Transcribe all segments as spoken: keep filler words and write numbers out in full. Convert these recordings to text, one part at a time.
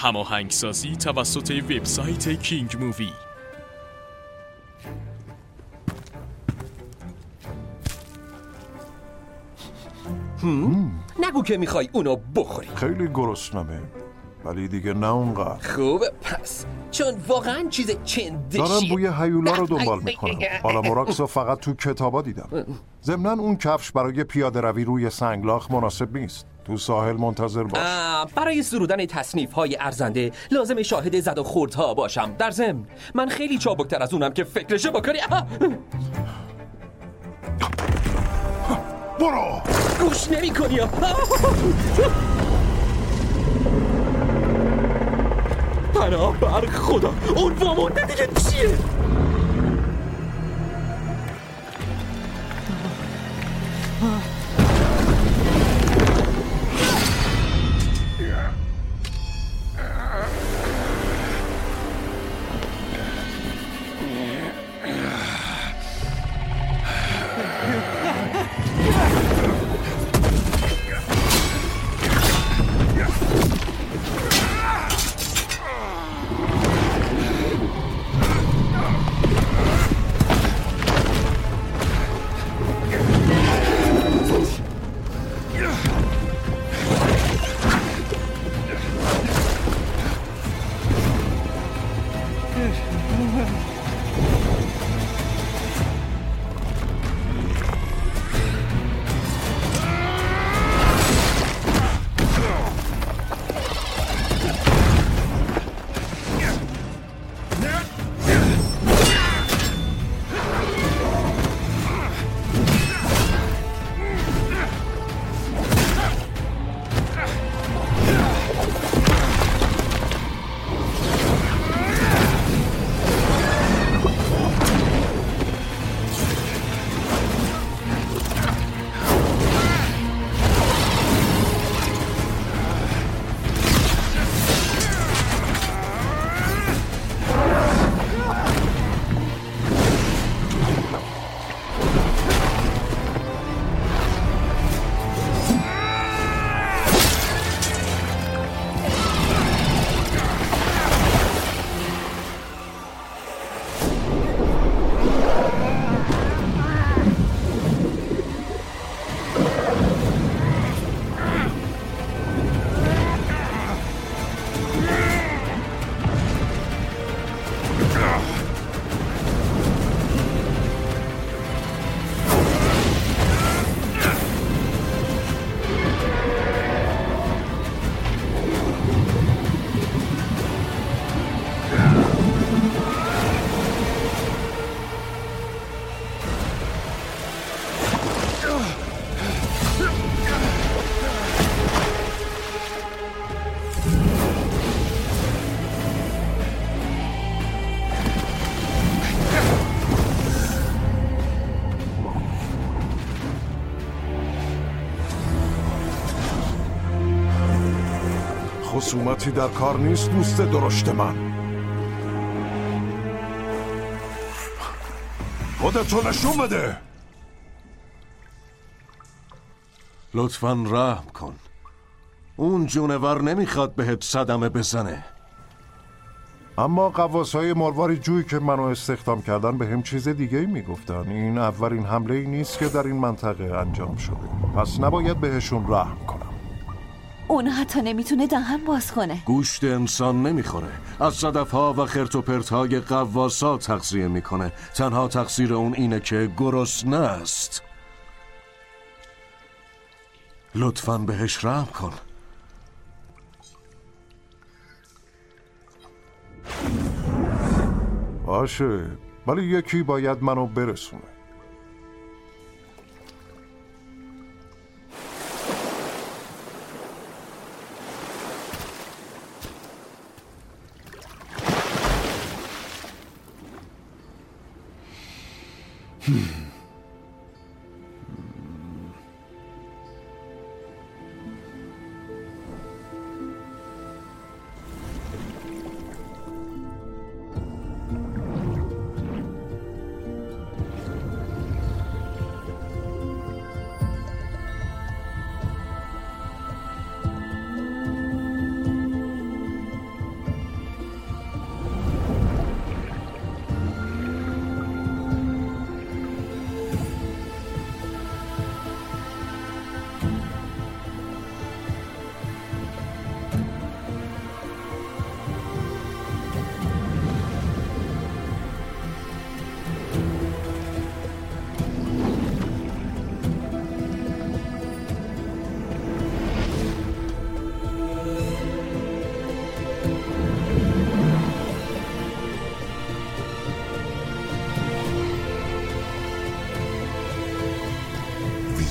هماهنگسازی توسط وبسایت کینگ مووی. نگو که میخوای اونو بخوری. خیلی گرسنمه ولی دیگه نه اونقدر. خوبه پس، چون واقعا چیز چندشی. دارم بوی هیولا رو دنبال میکنم. حالا مراکس رو فقط تو کتابا دیدم. ضمناً اون کفش برای پیاده روی روی سنگلاخ مناسب نیست. تو ساحل منتظر باش. برای سرودن تصنیف های ارزنده لازم شاهد زد و خوردها باشم. در ضمن من خیلی چابکتر از اونم که فکرشو بکنی. برو گوش نمی کنی. پناه بر خدا، اون وامونده دیگه چیه؟ خصومتی در کار نیست دوست درشت من. خودتو نشون بده. لطفاً رحم کن. اون جونور نمیخواد بهت صدمه بزنه. اما قواسای مرواری جویی که منو استخدام کردن به هم چیز دیگه ای میگفتن. این اولین حمله ای نیست که در این منطقه انجام شده، پس نباید بهشون رحم کنم. اون حتی نمیتونه دهن باز کنه. گوشت انسان نمیخوره، از صدفها و خرت و پرت‌های قواسا تغذیه میکنه. تنها تقصیر اون اینه که گرسنه است. لطفاً بهش رحم کن. باشه، ولی یکی باید منو برسونه.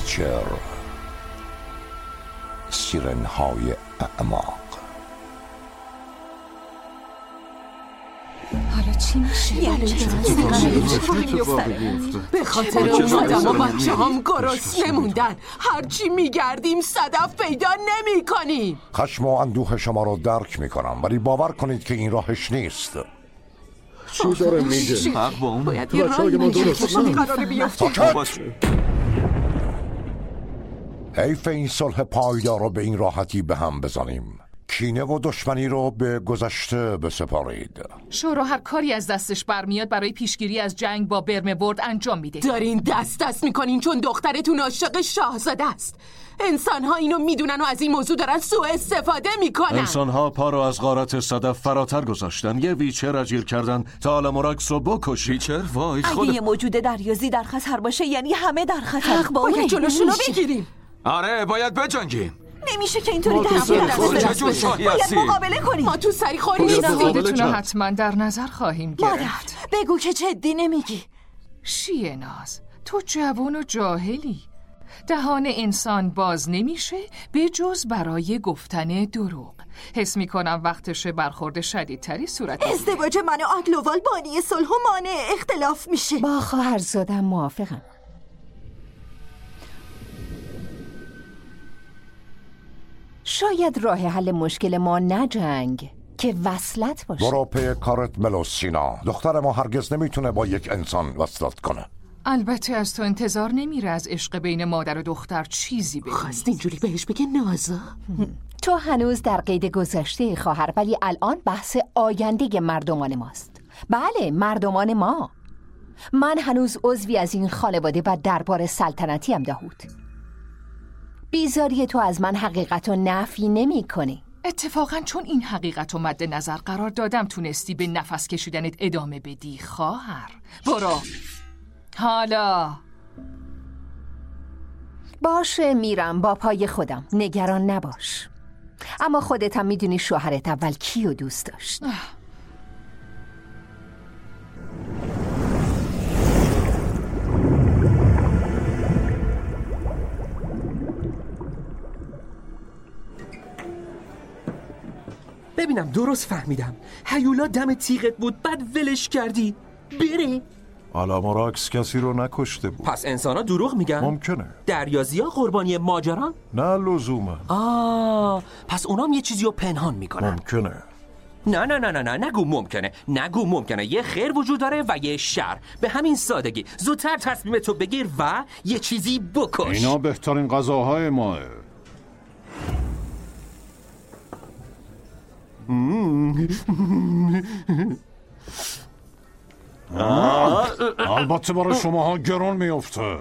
ویچر، سیرن‌های اعماق. حالا چی میشه؟ به خاطر اون آدم و بچه هم گرسنه موندن. هرچی میگردیم صدف پیدا نمی کنیم. خشم و اندوه شما رو درک میکنم، ولی باور کنید که این راهش نیست. چی داره میگه؟ حق با اون باید یه راهی میگه که شدی قراره بیفته. حیف این صلح پایدار رو به این راحتی به هم بزنیم. کینه و دشمنی رو به گذشته بسپارید. شورا هر کاری از دستش برمیاد برای پیشگیری از جنگ با برمورد انجام میده. دارین دست دست میکنین چون دخترتون عاشق شاهزاده است. انسان‌ها اینو میدونن و از این موضوع دارن سوء استفاده میکنن. انسان‌ها پا رو از غارت صدف فراتر گذاشتن، یه ویچر اجیر کردن تا آلاموراکس رو بکشی. ویچر؟ وای خدا. اگه یه موجود دریازی در خطر باشه یعنی همه در خطر. حق با اون جلوشون رو بگیریم. آره باید بجنگیم. نمیشه که اینطوری دست چه شاهی باید هستی؟ مقابله کنیم. ما تو سری خوری نیستیم. خودتون رو حتما در نظر خواهیم مادر گرفت. بگو که جدی نمیگی. شیه ناز، تو جوان و جاهلی. دهان انسان باز نمیشه به جز برای گفتن دروغ. حس میکنم وقتشه برخورد شدیدتری صورت بگیره. ازدواج من و آگلووال بانی صلح و مانع اختلاف میشه. با خواهرزادم موافقم. شاید راه حل مشکل ما نه جنگ که وصلت باشه. برو پی کارت ملوسینا. دختر ما هرگز نمیتونه با یک انسان وصلت کنه. البته از تو انتظار نمیره از عشق بین مادر و دختر چیزی بگی. خواست اینجوری بهش بگه نازا. تو هنوز در قید گذشته خواهر، ولی الان بحث آینده مردمان ماست. بله، مردمان ما. من هنوز عضوی از این خانواده و دربار سلطنتی هم داود. بیزاری تو از من حقیقت رو نفی نمی کنی. اتفاقا چون این حقیقت رو مد نظر قرار دادم تونستی به نفس کشیدنت ادامه بدی خواهر. برو حالا. باشه میرم با پای خودم، نگران نباش. اما خودت هم میدونی شوهرت اول کیو دوست داشت. ببینم درست فهمیدم. هیولا دم تیغت بود بعد ولش کردی بره. آلاموراکس کسی رو نکشته بود. پس انسانا دروغ میگن؟ ممکنه. دریازیا قربانی ماجران؟ نه لزوما. آه پس اونام یه چیزی رو پنهان میکنن. ممکنه. نه نه نه نه نه نگو ممکنه. نگو ممکنه. یه خیر وجود داره و یه شر. به همین سادگی. زودتر تصمیم تو بگیر و یه چیزی بکش. اینا بهترین غذاهای ماه. البته برای شماها گرون میفته.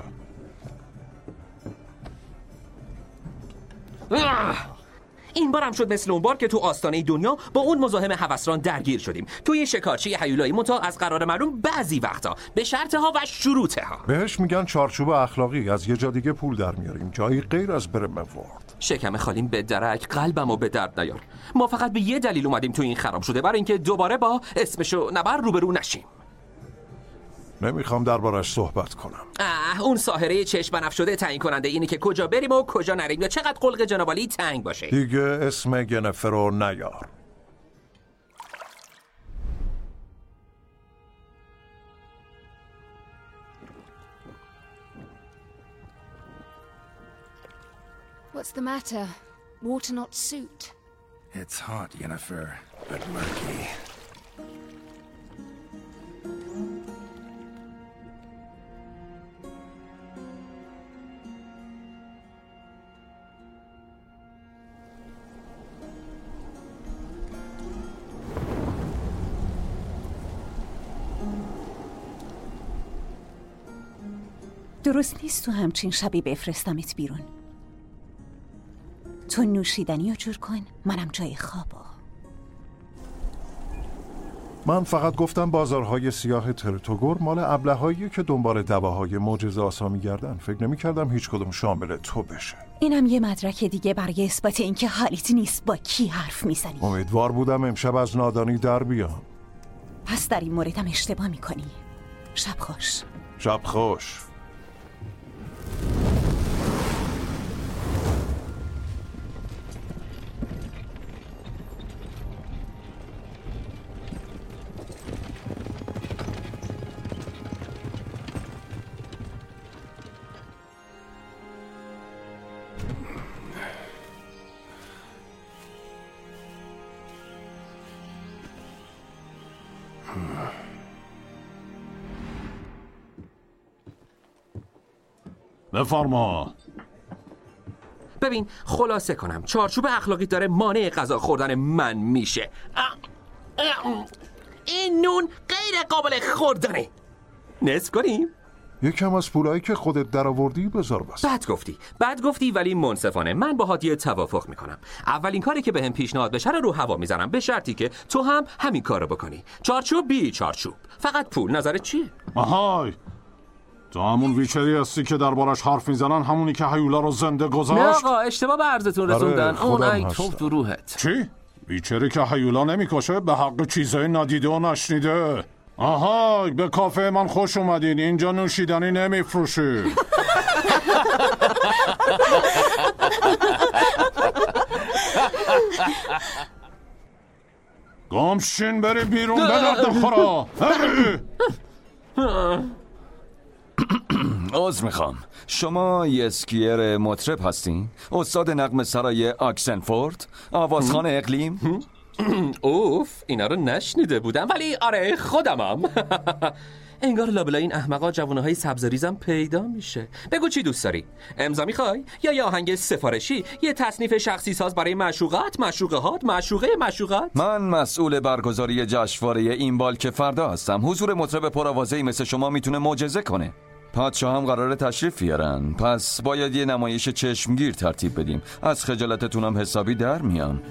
این بارم شد مثل اون بار که تو آستانه دنیا با اون مزاحم هوسران درگیر شدیم. توی شکارچی هیولایی منتها از قرار معلوم بعضی وقتا به شرطها و شروطها. بهش میگن چارچوب اخلاقی. از یه جا دیگه پول در میاریم، جایی غیر از برمورد. شکم خالیم به درک، قلبمو به درد نیار. ما فقط به یه دلیل اومدیم تو این خراب شده، برای اینکه دوباره با اسمشو نبر روبرو نشیم. نمیخوام دربارش صحبت کنم. اه اون ساحره چشم بنفش شده تعیین کننده اینه که کجا بریم و کجا نریم یا چقدر قلق جنابالی تنگ باشه. دیگه اسم گنفر رو نیار. What's the matter? Water not suit? It's hot, Yennefer, but murky. درست نیست تو همچین شبی بفرستمت بیرون. تو نوشیدنی رو جور کن، منم جای خوابو. من فقط گفتم بازارهای سیاه ترتوگور مال ابله‌هایی که دنبال دواهای معجزه آسا می‌گردن. فکر نمی‌کردم هیچ کدوم شامل تو بشه. اینم یه مدرک دیگه برای اثبات اینکه حالیت نیست با کی حرف میزنی. امیدوار بودم امشب از نادانی در بیام. پس در این موردم اشتباه میکنی. شب خوش. شب خوش. بفرما. ببین خلاصه کنم، چارچوب اخلاقی داره مانع غذا خوردن من میشه. این نون غیر قابل خوردنه. نصف کنیم؟ یکم از پولایی که خودت درآوردی بذار بس. بد گفتی بد گفتی ولی منصفانه من با هادیه توافق میکنم. اولین کاری که بهم پیشنهاد بشه رو هوا میزنم، به شرطی که تو هم همین کارو بکنی. چارچوب بی چارچوب، فقط پول. نظرت چیه؟ آهای، تو همون ویچری هستی که دربارش حرف میزنن، همونی که هیولا رو زنده گذاشت؟ نه آقا، اشتباه به عرضتون رسوندن. اون ای توف تو روحت. چی؟ ویچری که هیولا نمیکشه به حق چیزای ندیده و نشنیده. آهای، به کافه من خوش اومدین. اینجا نوشیدنی نمیفروشی. گمشین بری بیرون به درد خورا. عذر میخوام، شما یه اسکیر مطرب هستین؟ استاد نغمه سرای آکسنفورد؟ آوازخوان اقلیم؟ اوف، اینا رو نشنیده بودم ولی آره خودمم. انگار لابلا این احمقا جوانه های سبزریزم پیدا میشه. بگو چی دوست داری؟ امضا میخوای؟ یا یه آهنگ سفارشی؟ یه تصنیف شخصی ساز برای معشوقات؟ معشوقهات؟ معشوقه معشوقات؟ من مسئول برگزاری جشنواره این بال که فردا هستم. حضور مطرب پرآوازه‌ای مثل شما میتونه معجزه کنه. پادشاه هم قراره تشریف بیارن، پس باید یه نمایش چشمگیر ترتیب بدیم. از خجالتتونم حسابی در میام.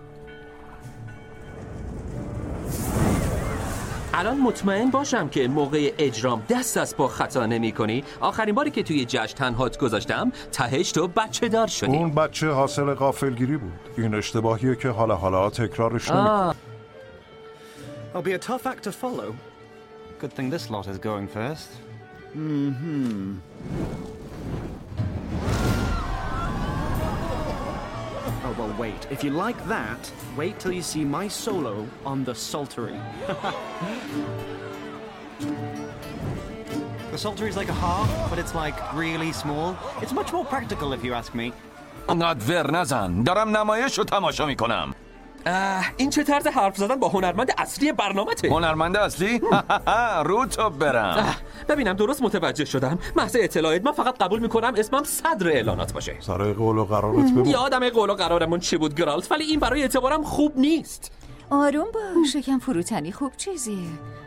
الان مطمئن باشم که موقع اجرام دست از پا خطا نمی کنی. آخرین باری که توی جشن تنهات گذاشتم تهش تو بچه دار شدی. اون بچه حاصل غافلگیری بود. این اشتباهیه که حالا حالا تکرارش نمی. I'll be a tough act to follow. Good thing this lot is going first. Mm-hmm. Oh, well, wait. If you like that, wait till you see my solo on the Psaltery. The Psaltery is like a harp, but it's like really small. It's much more practical if you ask me. انقدر ور نزن، دارم نمایش رو تماشا میکنم. این چه طرز حرف زدن با هنرمند اصلی برنامه‌ته؟ هنرمند اصلی؟ رو تو برم. ببینم درست متوجه شدم. محض اطلاعات من فقط قبول میکنم اسمم صدر اعلانات باشه. سر قول و قرارت بمون. یادم قول و قرارمون چی بود گرالت، ولی این برای اعتبارم خوب نیست. آروم باش، شکم فروتنی خوب چیزیه.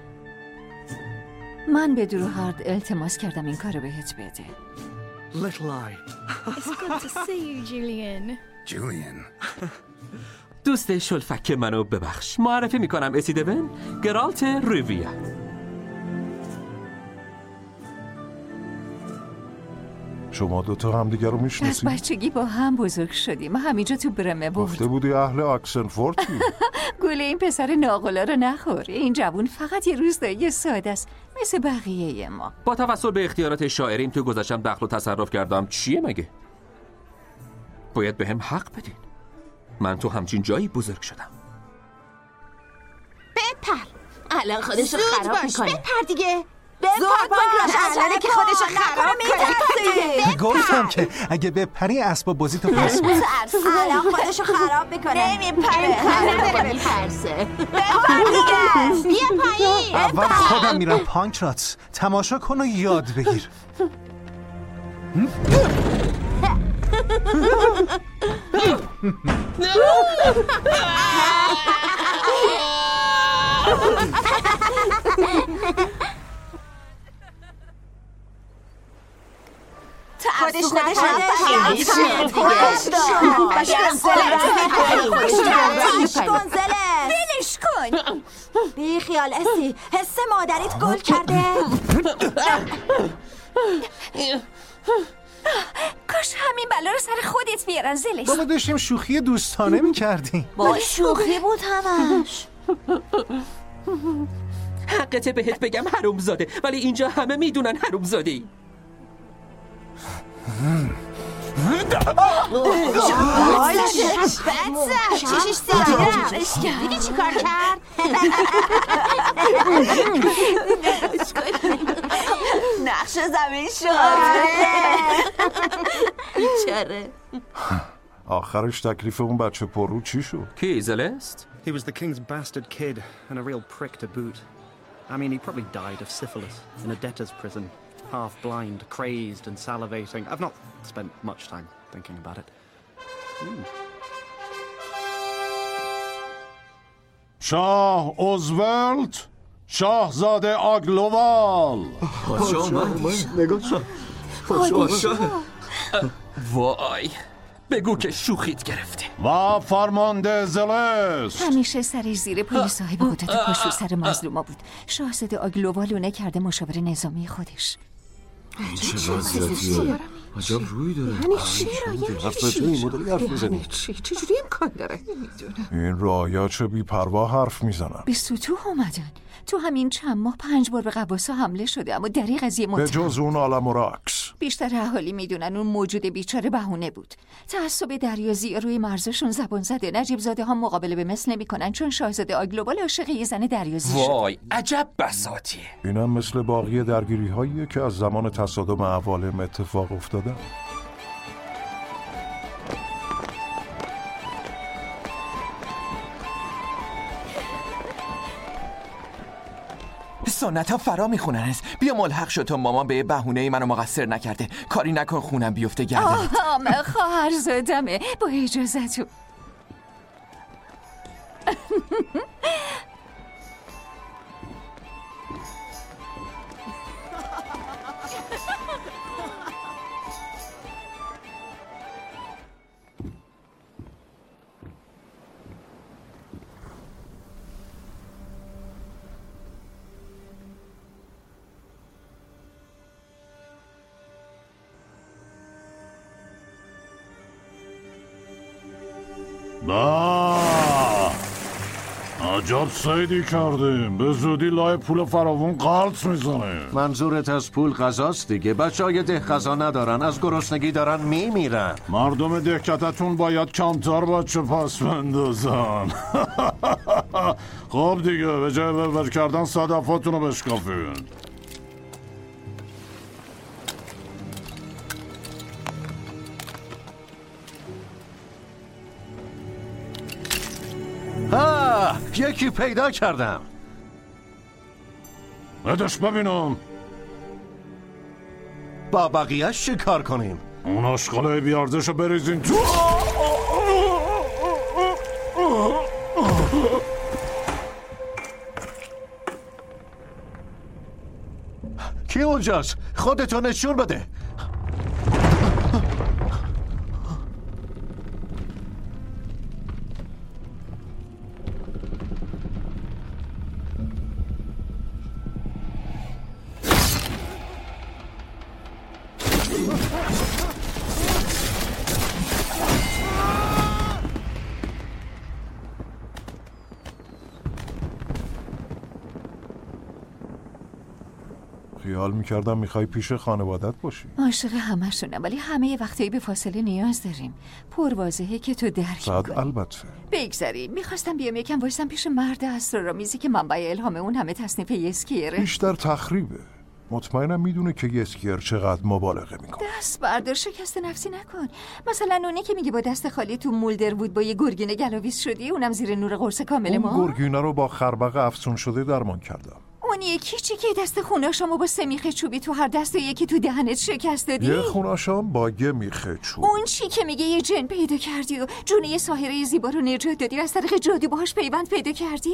من به دروهارد التماس کردم این کارو بهت بده. Little eye. It's good to see you, Julian. Julian. دوست شلفک منو ببخش. معرفی میکنم اسیدون، گرالت ریویا. شما دوتا هم دیگر رو از میشناسید؟ بچگی با هم بزرگ شدیم. همینجا تو برمه بود. گفته بودی اهل آکسنفورد کی؟ گوله این پسر ناقلا رو نخور. این جوون فقط یه روستایی ساده است مثل بقیه ما. با توسل به اختیارات شاعرین تو گذاشتم دخل و تصرف کردم. چیه مگه؟ باید به هم حق بدین. من تو همچین جایی بزرگ شدم. بپر. الان خودشو خراب میکنه. بپر دیگه. زود باش الان که خودشو خراب میکنه. گفتم که اگه بپری اسباب بازی تو پس بود. الان خودشو خراب میکنه. نمیپره. نداره میپرسه. بپر دیگه. بیا پایین. اول خودم میرم پانک راتس. تماشا کن و یاد بگیر. خودش خودش بلش کن. بی خیال اسی، حس مادریت گل کرده. کاش همین بلا رو سر خودت بیارن زلش. بابا داشتیم شوخی دوستانه میکردیم. با شوخی بود همش. حقته بهت بگم حرومزاده، ولی اینجا همه میدونن حرومزادی. چشش سیاه. دیدی چی کار کرد؟ نقش زمین شد. بیچاره. آخرش تکلیف اون بچه پررو چی شد؟ کی زلست؟ He was the king's bastard kid and a real prick to boot. I mean, he probably died of syphilis in a debtor's prison. half blind, crazed and salivating. I've not spent much time thinking about it. Mm. شاه اوزولت، شاهزاده آگلووال. وای، بگو که شوخیت گرفته. و فرمانده زلس. همیشه سرش زیر پای صاحب قدرت پشت سر مظلوما بود. شاهزاده آگلووال اونه کرده مشاور نظامی خودش. چه وضعیتیه؟ عجب روی داره. یعنی چی رایه؟ یعنی چی؟ چجوری امکان داره؟ این رایا چه بی پروا حرف میزنن. به سطوح اومدن. تو همین چند ماه پنج بار به قباسا حمله شده، اما در این قضیه متهم. به جز اون عالم و رقص. بیشتر اهالی میدونن اون موجود بیچاره بهونه بود. تعصب دریازی روی مرزشون زبان زده. نجیب زاده ها مقابله به مثل نمیکنن چون شاهزاده آگلووال عاشق یه زن دریازی شد. وای، عجب بساطیه. اینم مثل باقی درگیری هاییه که از زمان تصادم عوالم اتفاق افتاده. سنت ها فرا میخونن. بیا ملحق شد تا مامان به بهونه منو مقصر نکرده. کاری نکن خونم بیفته گردنت. آه خواهر زادمه، با اجازتون. نه عجب سیدی کردیم. به زودی لای پول فراوون قالت میزنه. منظورت از پول غذاست دیگه. بچه های ده غذا ندارن، از گرسنگی دارن میمیرن. مردم دهکتتون باید کمتر بچه پس بندازن. خب دیگه به جای ورور کردن صدفاتون رو بشکافین. ها یکی پیدا کردم. بدش ببینم. با بقیهش چی کار کنیم؟ اون آشغاله بیارزشو بریزین تو. کی اونجاست؟ خودتو نشون بده. خیال میکردم میخوای پیش خانوادت باشی. عاشق همشونم، ولی همه وقتایی به فاصله نیاز داریم. پر واضحه که تو درک صد کنی. البته. بگذاریم. میخواستم بیام یکم وایسم پیش مرد اسرارآمیزی که منبع الهام اون همه تصنیف یسکیره. بیشتر تخریبه. مطمئنم میدونه که یسکیر چقدر مبالغه میکنه. دست بردار، شکست نفسی نکن. مثلا اونی که میگه با دست خالی تو مولدر بود با یه گرگینه گلاویز شدی، اونم زیر نور قرص کامل ما. اون گرگینه رو با خربق افسون شده درمان کردم. اون یکی چی که دست خوناشامو با سه میخه چوبی تو هر دست و یکی تو دهنت شکست دادی؟ یه خوناشام با یه میخه چوب. اون چی که میگه یه جن پیدا کردی و جون یه ساحره زیبا رو نجات دادی و از طریق جادو باهاش پیوند پیدا کردی؟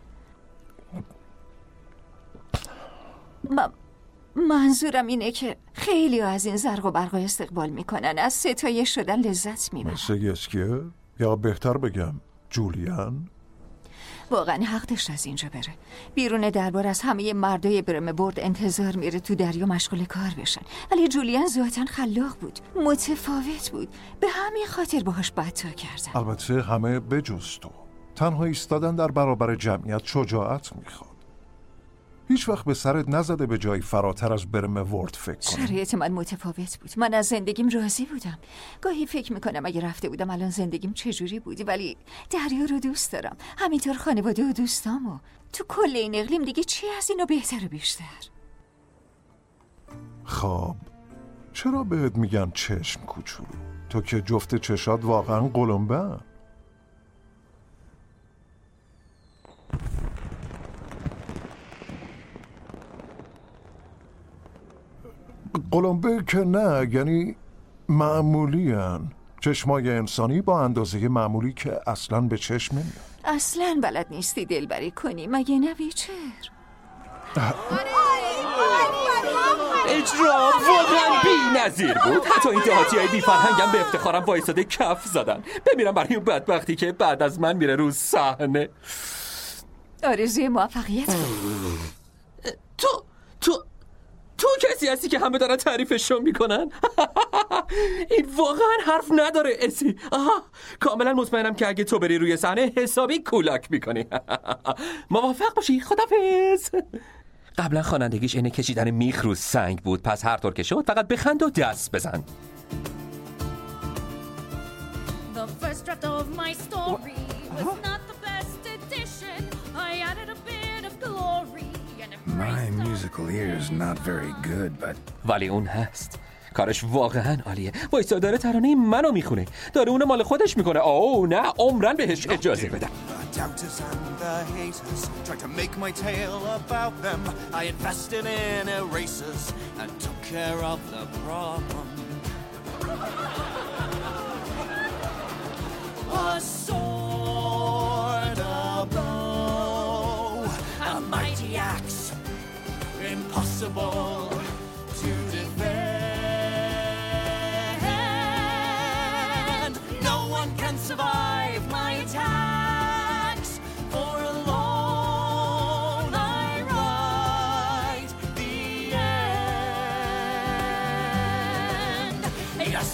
م... منظورم اینه که خیلی از این زرق و برق استقبال میکنن، از ستایش شدن لذت میبرن. مثل یسکیر؟ یا بهتر بگم جولیان؟ واقعا حق داشت از اینجا بره. بیرون دربار از همه مردای برم برد انتظار میره تو دریا مشغول کار بشن، ولی جولیان ذاتاً خلاق بود، متفاوت بود. به همین خاطر باهاش بدتا کردن. البته همه بجز تو. تنها ایستادن در برابر جمعیت شجاعت میخواد. هیچ وقت به سرت نزده به جایی فراتر از برم ورد فکر کنی؟ شرایط من متفاوت بود. من از زندگیم راضی بودم. گاهی فکر میکنم اگه رفته بودم الان زندگیم چجوری بودی، ولی دریا رو دوست دارم، همینطور خانواده و دوستامو. تو کل این اقلیم دیگه چی از اینو بهتر و بیشتر؟ خب چرا بهت میگن چشم کوچولو؟ تو که جفت چشات واقعا قلمبه. قلمبه که نه، یعنی معمولی هن. چشمای انسانی با اندازه معمولی که اصلا به چشم نمیاد. اصلا بلد نیستی دلبری کنی مگه نه ویچر؟ اجرا واقعا بی نظیر بود. حتی این دهاتی های بی فرهنگم به افتخارم وایساده کف زدن. بمیرم برای اون بدبختی که بعد از من میره رو صحنه. آرزوی موفقیت. تو تو تو کسی هستی که همه دارن تعریفشو میکنن؟ این واقعا حرف نداره اسی. آها کاملا مطمئنم که اگه تو بری روی صحنه حسابی کولاک میکنی. موافق باشی. خدافظ. قبلا خوانندگیش اینه کشیدن میخ رو سنگ بود، پس هر طور که شد فقط بخند و دست بزن. The first draft of my story was not the best edition. I added a bit of glory. My musical ear is not very good, but ولی اون هست. کارش واقعا عالیه. وایسا داره ترانه منو میخونه. داره اونو مال خودش میکنه. اوه نه عمرن بهش اجازه بدم. Impossible to defend. No one can survive my attacks. For alone I write the end. Yes,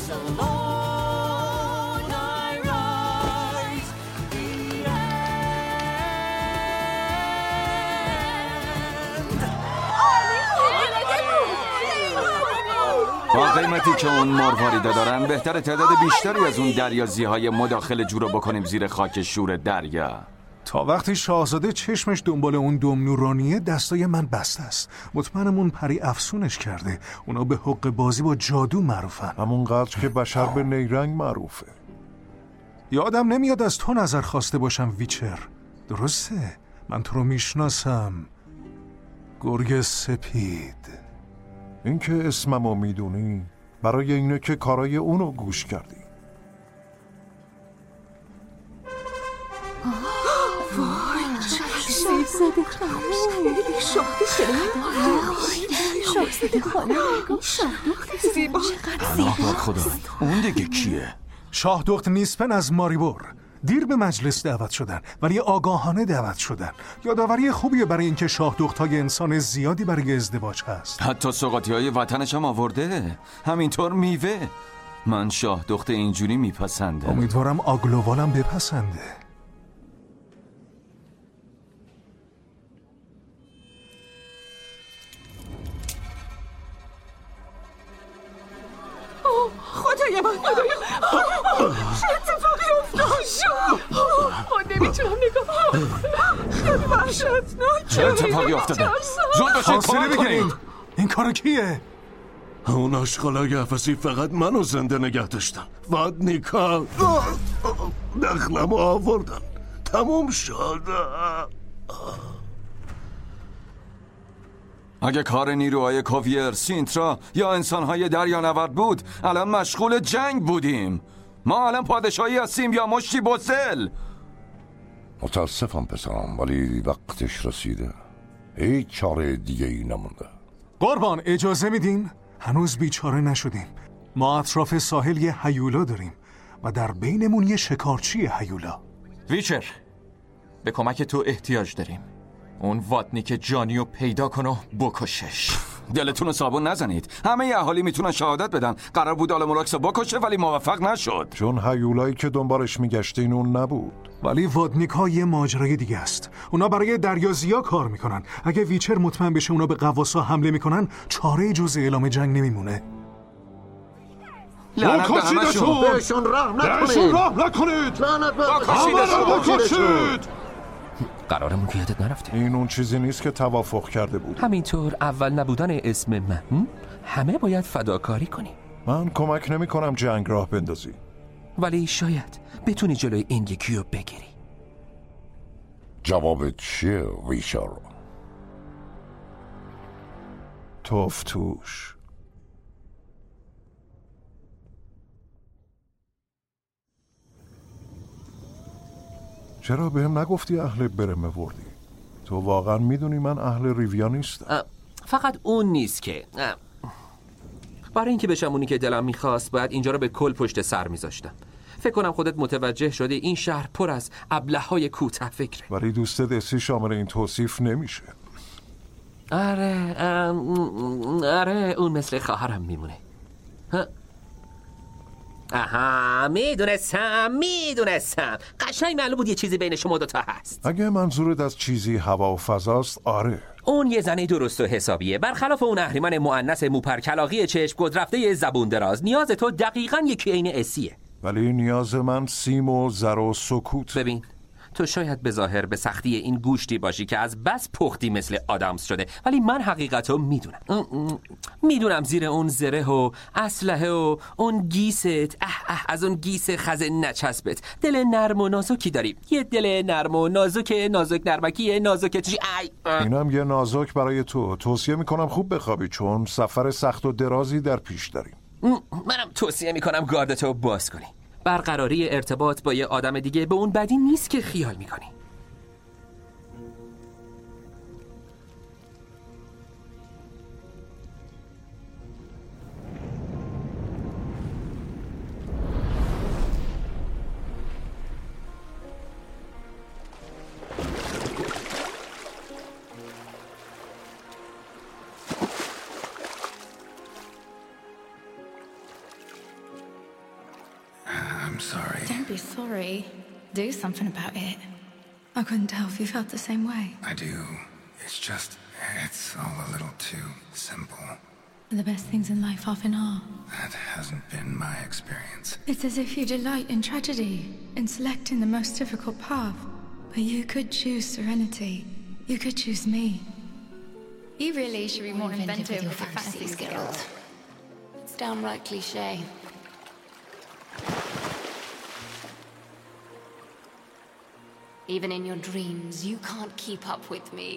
alone I write the end. با قیمتی که اون مرواریدا دارن بهتر تعداد بیشتری از اون دریازی‌های مداخل جو رو بکنیم زیر خاک شور دریا. تا وقتی شاهزاده چشمش دنبال اون دم نورانیه دستای من بسته است. مطمئنم اون پری افسونش کرده. اونا به حق بازی با جادو معروفن. همونقدر که بشر به نیرنگ معروفه. یادم نمیاد از تو نظر خواسته باشم ویچر. درسته؟ من تو رو میشناسم. گرگ سپید. این که اسممو میدونی برای اینه که کارای اونو گوش کردی. وای شاهزاده خانم خیلی شاهزاده خانم شاهدخت زیبا پناه خدا. اون دیگه کیه؟ شاهدخت نیسپن از ماریبور. دیر به مجلس دعوت شدن ولی آگاهانه دعوت شدن. یادآوری خوبیه برای اینکه شاهدخت‌های انسان زیادی برای ازدواج هست. حتی سوغاتی وطنش هم آورده. همینطور میوه. من شاهدخت اینجوری میپسنده. امیدوارم آگلووالم بپسنده. خدای من خدای چه اتفاقی افتاد من نمیتونم نگاه خیلی وحشتناکه. چه اتفاقی افتاده؟ زود باشید کمک کنید. این کارو کیه؟ اون آشغالای قفسی فقط منو زنده نگه داشتن. ودنیکا دخلمو آوردن. تموم شد. اگه کار نیروهای کوویر، سینترا یا انسانهای دریانورد بود الان مشغول جنگ بودیم. ما الان پادشاهی هستیم یا مشتی بزدل. متاسفم پسرم ولی وقتش رسیده. هیچ چاره دیگه ای نمونده. قربان اجازه میدین؟ هنوز بیچاره نشدیم. ما اطراف ساحل یه هیولا داریم و در بینمون یه شکارچی هیولا. ویچر به کمک تو احتیاج داریم. اون واتنیک جانیو پیدا کن و بکشش. دلتون رو صابون نزنید. همه اهالی میتونن شهادت بدن. قرار بود آلموراکس رو بکشه ولی موفق نشد. چون هیولایی که دنبالش میگشتین اون نبود. ولی وادنیک ها یه ماجرای دیگه است. اونا برای دریازیا کار میکنن. اگه ویچر مطمئن بشه اونا به قواسا حمله میکنن چاره جز اعلام جنگ نمیمونه. لعنت به همشون. بهشون راه نکنید. بهشون راه نکنید. لعنت به بکشید. قرارمون که یادت نرفته. این اون چیزی نیست که توافق کرده بود. همینطور اول نبودن اسم من همه باید فداکاری کنی. من کمک نمی کنم جنگ راه بندازی ولی شاید بتونی جلوی این یکی رو بگیری. جواب چیه ویچر؟ توف توش. چرا بهم نگفتی اهل برمه وردی؟ تو واقعا میدونی من اهل ریویا نیستم. فقط اون نیست که برای اینکه بشم اونی که دلم میخواست باید اینجا رو به کل پشت سر میذاشتم. فکر کنم خودت متوجه شده این شهر پر از ابله‌های کوته فکره. ولی دوستت اسی شامل این توصیف نمیشه. آره آره اون مثل خواهرم میمونه. آها میدونستم میدونستم قشنگ معلوم بود یه چیزی بین شما دوتا هست. اگه منظورت از چیزی هوا و فضاست آره. اون یه زنه درست و حسابیه، برخلاف اون اهریمن مؤنث موپرکلاغی چشم گدرفته زبون دراز. نیاز تو دقیقاً یکی عین اسیه. ولی نیاز من سیم و زر و سکوت. ببین تو شاید به ظاهر به سختی این گوشتی باشی که از بس پختی مثل آدامس شده، ولی من حقیقتو میدونم. میدونم زیر اون زره و اسلحه و اون گیست اه اه از اون گیس خزه نچسبت دل نرم و نازکی داری. یه دل نرم و نازک نازک نرمکی نازک چی ای اینم یه نازک برای تو. توصیه میکنم خوب بخوابی چون سفر سخت و درازی در پیش داریم. منم توصیه میکنم گاردتو باز کنی. برقراری ارتباط با یه آدم دیگه به اون بدی نیست که خیال میکنی. I'm sorry. Don't be sorry. Do something about it. I couldn't tell if you felt the same way. I do. It's just, it's all a little too simple. The best things in life often are. That hasn't been my experience. It's as if you delight in tragedy, in selecting the most difficult path. But you could choose serenity. You could choose me. You really should be more inventive with your fantasy skills. It's downright cliché. Even in your dreams, you can't keep up with me.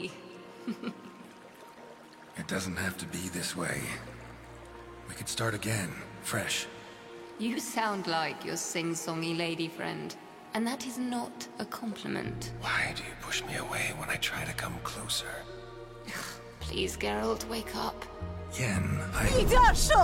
It doesn't have to be this way. We could start again, fresh. You sound like your sing-songy lady friend, and that is not a compliment. Why do you push me away when I try to come closer? Please, Geralt, wake up. Yen, I... بیدار شو!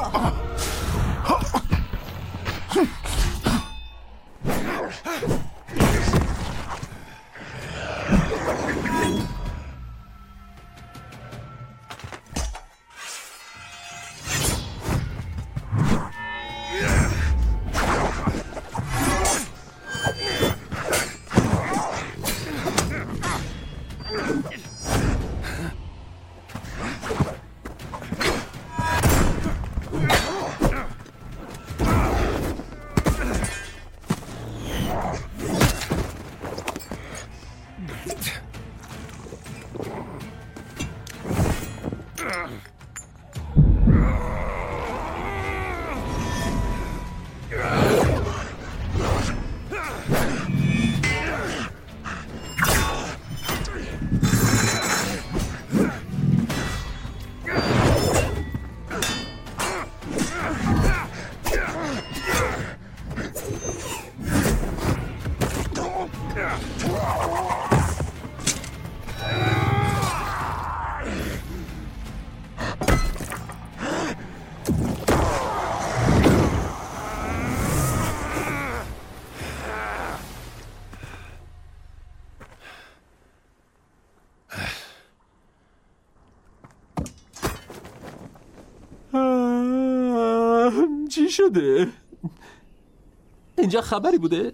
چی شده؟ اینجا خبری بوده؟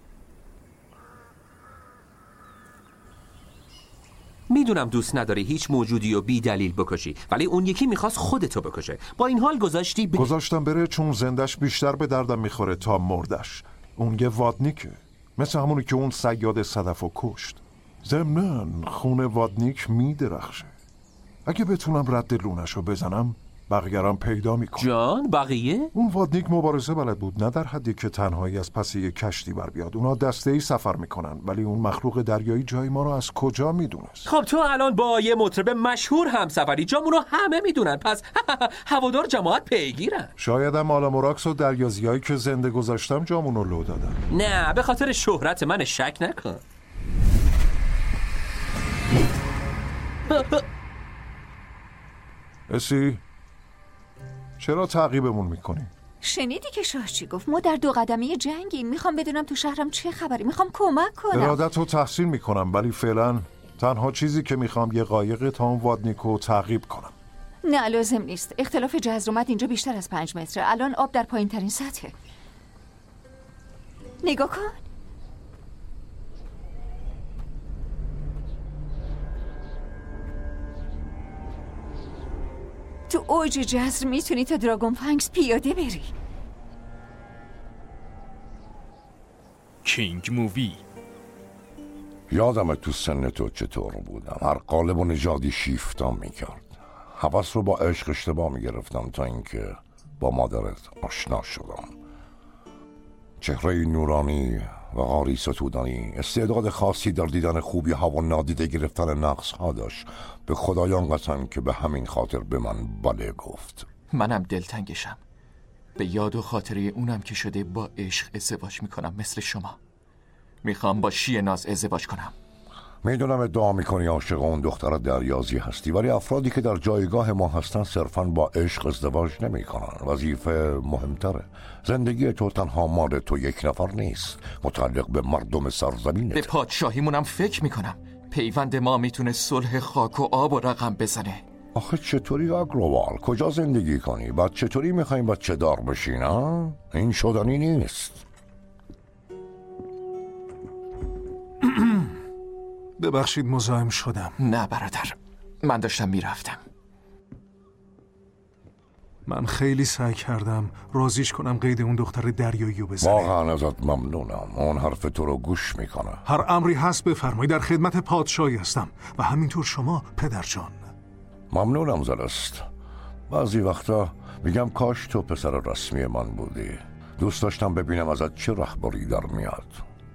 میدونم دوست نداری هیچ موجودی رو بی دلیل بکشی، ولی اون یکی میخواست خودتو بکشه. با این حال گذاشتی ب... گذاشتم بره چون زندش بیشتر به دردم میخوره تا مردش. اون یه وادنیکه، مثل همونی که اون صیاد صدفو کشت. ضمناً خون وادنیک میدرخشه. اگه بتونم رد لونشو بزنم بقیه‌رم پیدا میکنم. جان بقیه؟ اون وادنیک مبارزه بلد بود، نه در حدی که تنهایی از پس یک کشتی بر بیاد. اونا دسته‌ای سفر میکنن، ولی اون مخلوق دریایی جای ما رو از کجا میدونست؟ خب تو الان با یه مطرب مشهور هم سفری، جامونو همه میدونن، پس هوادار جماعت پیگیرن. شایدم آلاموراکس و دریازیایی که زنده گذاشتم جامونو لو دادن. نه به خاطر شهرت من شک نکن. اسی چرا تعقیبمون میکنی؟ شنیدی که شاه چی گفت؟ ما در دو قدمی جنگیم. میخوام بدونم تو شهرم چه خبری. میخوام کمک کنم. ارادت رو تحسین میکنم ولی فعلا تنها چیزی که میخوام یه قایق تا اون وادنیکو تعقیب کنم. نه لازم نیست. اختلاف جزرومت اینجا بیشتر از پنج متره. الان آب در پایین ترین سطحه. نگاه کن. تو اوج جزر میتونی تا دراگون فنگز پیاده بری. کینگ مووی. یادم تو سن تو چطور بودم. هر قالب و نژادی شیفتم میکرد. حواس رو با عشق اشتباه میگرفتم تا اینکه با مادرت آشنا شدم. چهره نورانی و غاری ستودنی، استعداد خاصی در دیدن خوبی ها و نادیده گرفتن نقص ها داشت. به خدایان قسم که به همین خاطر به من بله گفت. منم دلتنگشم. به یاد و خاطره اونم که شده با عشق ازدواج میکنم مثل شما. میخوام با شیه ناز ازدواج کنم. میدونم ادعا میکنی عاشق اون دختر دریازی هستی، ولی افرادی که در جایگاه ما هستن صرفاً با عشق ازدواج نمیکنن. وظیفه مهمتره. زندگی تو تنها مال تو یک نفر نیست، متعلق به مردم سرزمینت. به پادشاهیمونم فکر میکنم. پیوند ما میتونه صلح خاک و آب و رقم بزنه. آخه چطوری اگروال؟ کجا زندگی کنی؟ بعد چطوری میخوایم بچه دار بشین ها؟ این شدنی نیست. ببخشید مزاحم شدم. نه برادر، من داشتم میرفتم. من خیلی سعی کردم راضیش کنم قید اون دختر دریایی رو بزنه. واقعا ازت ممنونم. اون حرف تو رو گوش میکنه. هر امری هست بفرمایی. در خدمت پادشاهی هستم و همینطور شما پدر جان. ممنونم زلست. بعضی وقتا میگم کاش تو پسر رسمی من بودی. دوست داشتم ببینم ازت چه رهبری در میاد.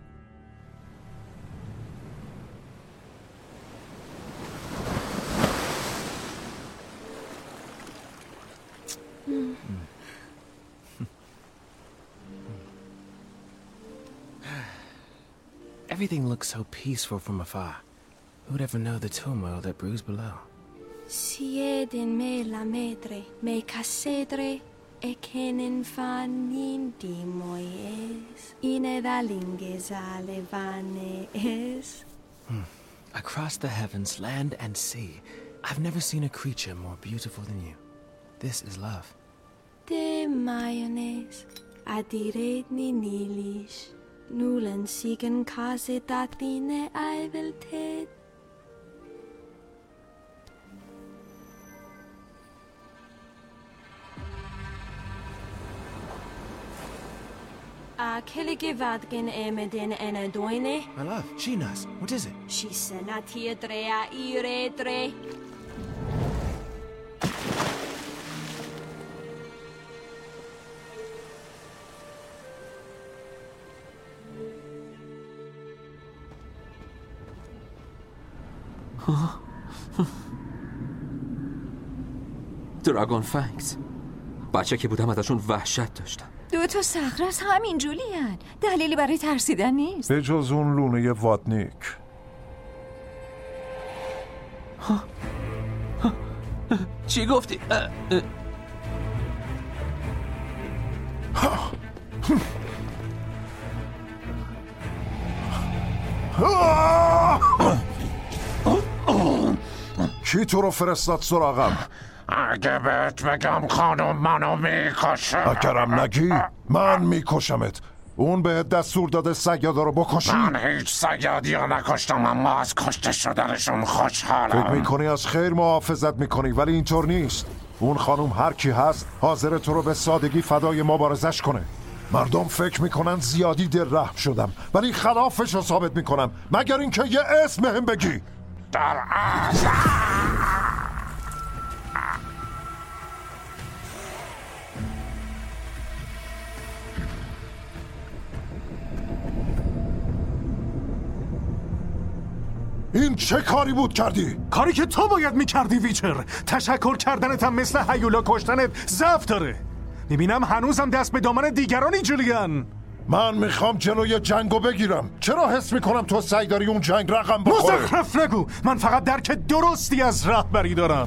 Everything looks so peaceful from afar. Who'd ever know the turmoil that brews below? Sieden me la medre, me casedre, e che nen fanin di moyes, ine da lingezale vane es. Across the heavens, land and sea, I've never seen a creature more beautiful than you. This is love. De mayonnaise, adired ni nilish, nulen sigen kase datine eiveltet. Kelige vadgen emeden ene doine. My love, she knows. What is it? She senatia drea ire dre. دراگون فنگز. بچه که بودم ازشون وحشت داشتم. دو تا صخره از همین جولین. دلیلی برای ترسیدن نیست. به جز اون لونه وادنیک. ها؟ ها؟ چی گفتی؟ اه اه. کی تو رو فرستاد سراغم؟ اگه بهت بگم خانم منو میکشه. اگرم نگی من میکشمت. اون بهت دستور داده صیادا رو بکشی؟ من هیچ صیادی رو نکشتم، اما از کشته شدنشون خوشحالم. فکر میکنی از خیر محافظت میکنی، ولی اینطور نیست. اون خانم هر کی هست حاضر تو رو به سادگی فدای مبارزش کنه. مردم فکر میکنن زیادی دل رحم شدم، ولی خلافش رو ثابت میکنم، مگر اینکه یه اسم هم بگی. در اصل این چه کاری بود کردی؟ کاری که تو باید میکردی ویچر. تشکر کردنت هم مثل هیولا کشتنت ضعف داره. میبینم هنوزم دست به دامن دیگرانی جولیان. من میخوام جلوی جنگو بگیرم. چرا حس میکنم تو سعی داری اون جنگ رقم بخوره؟ مزخرف نگو. من فقط درک درستی از رهبری دارم.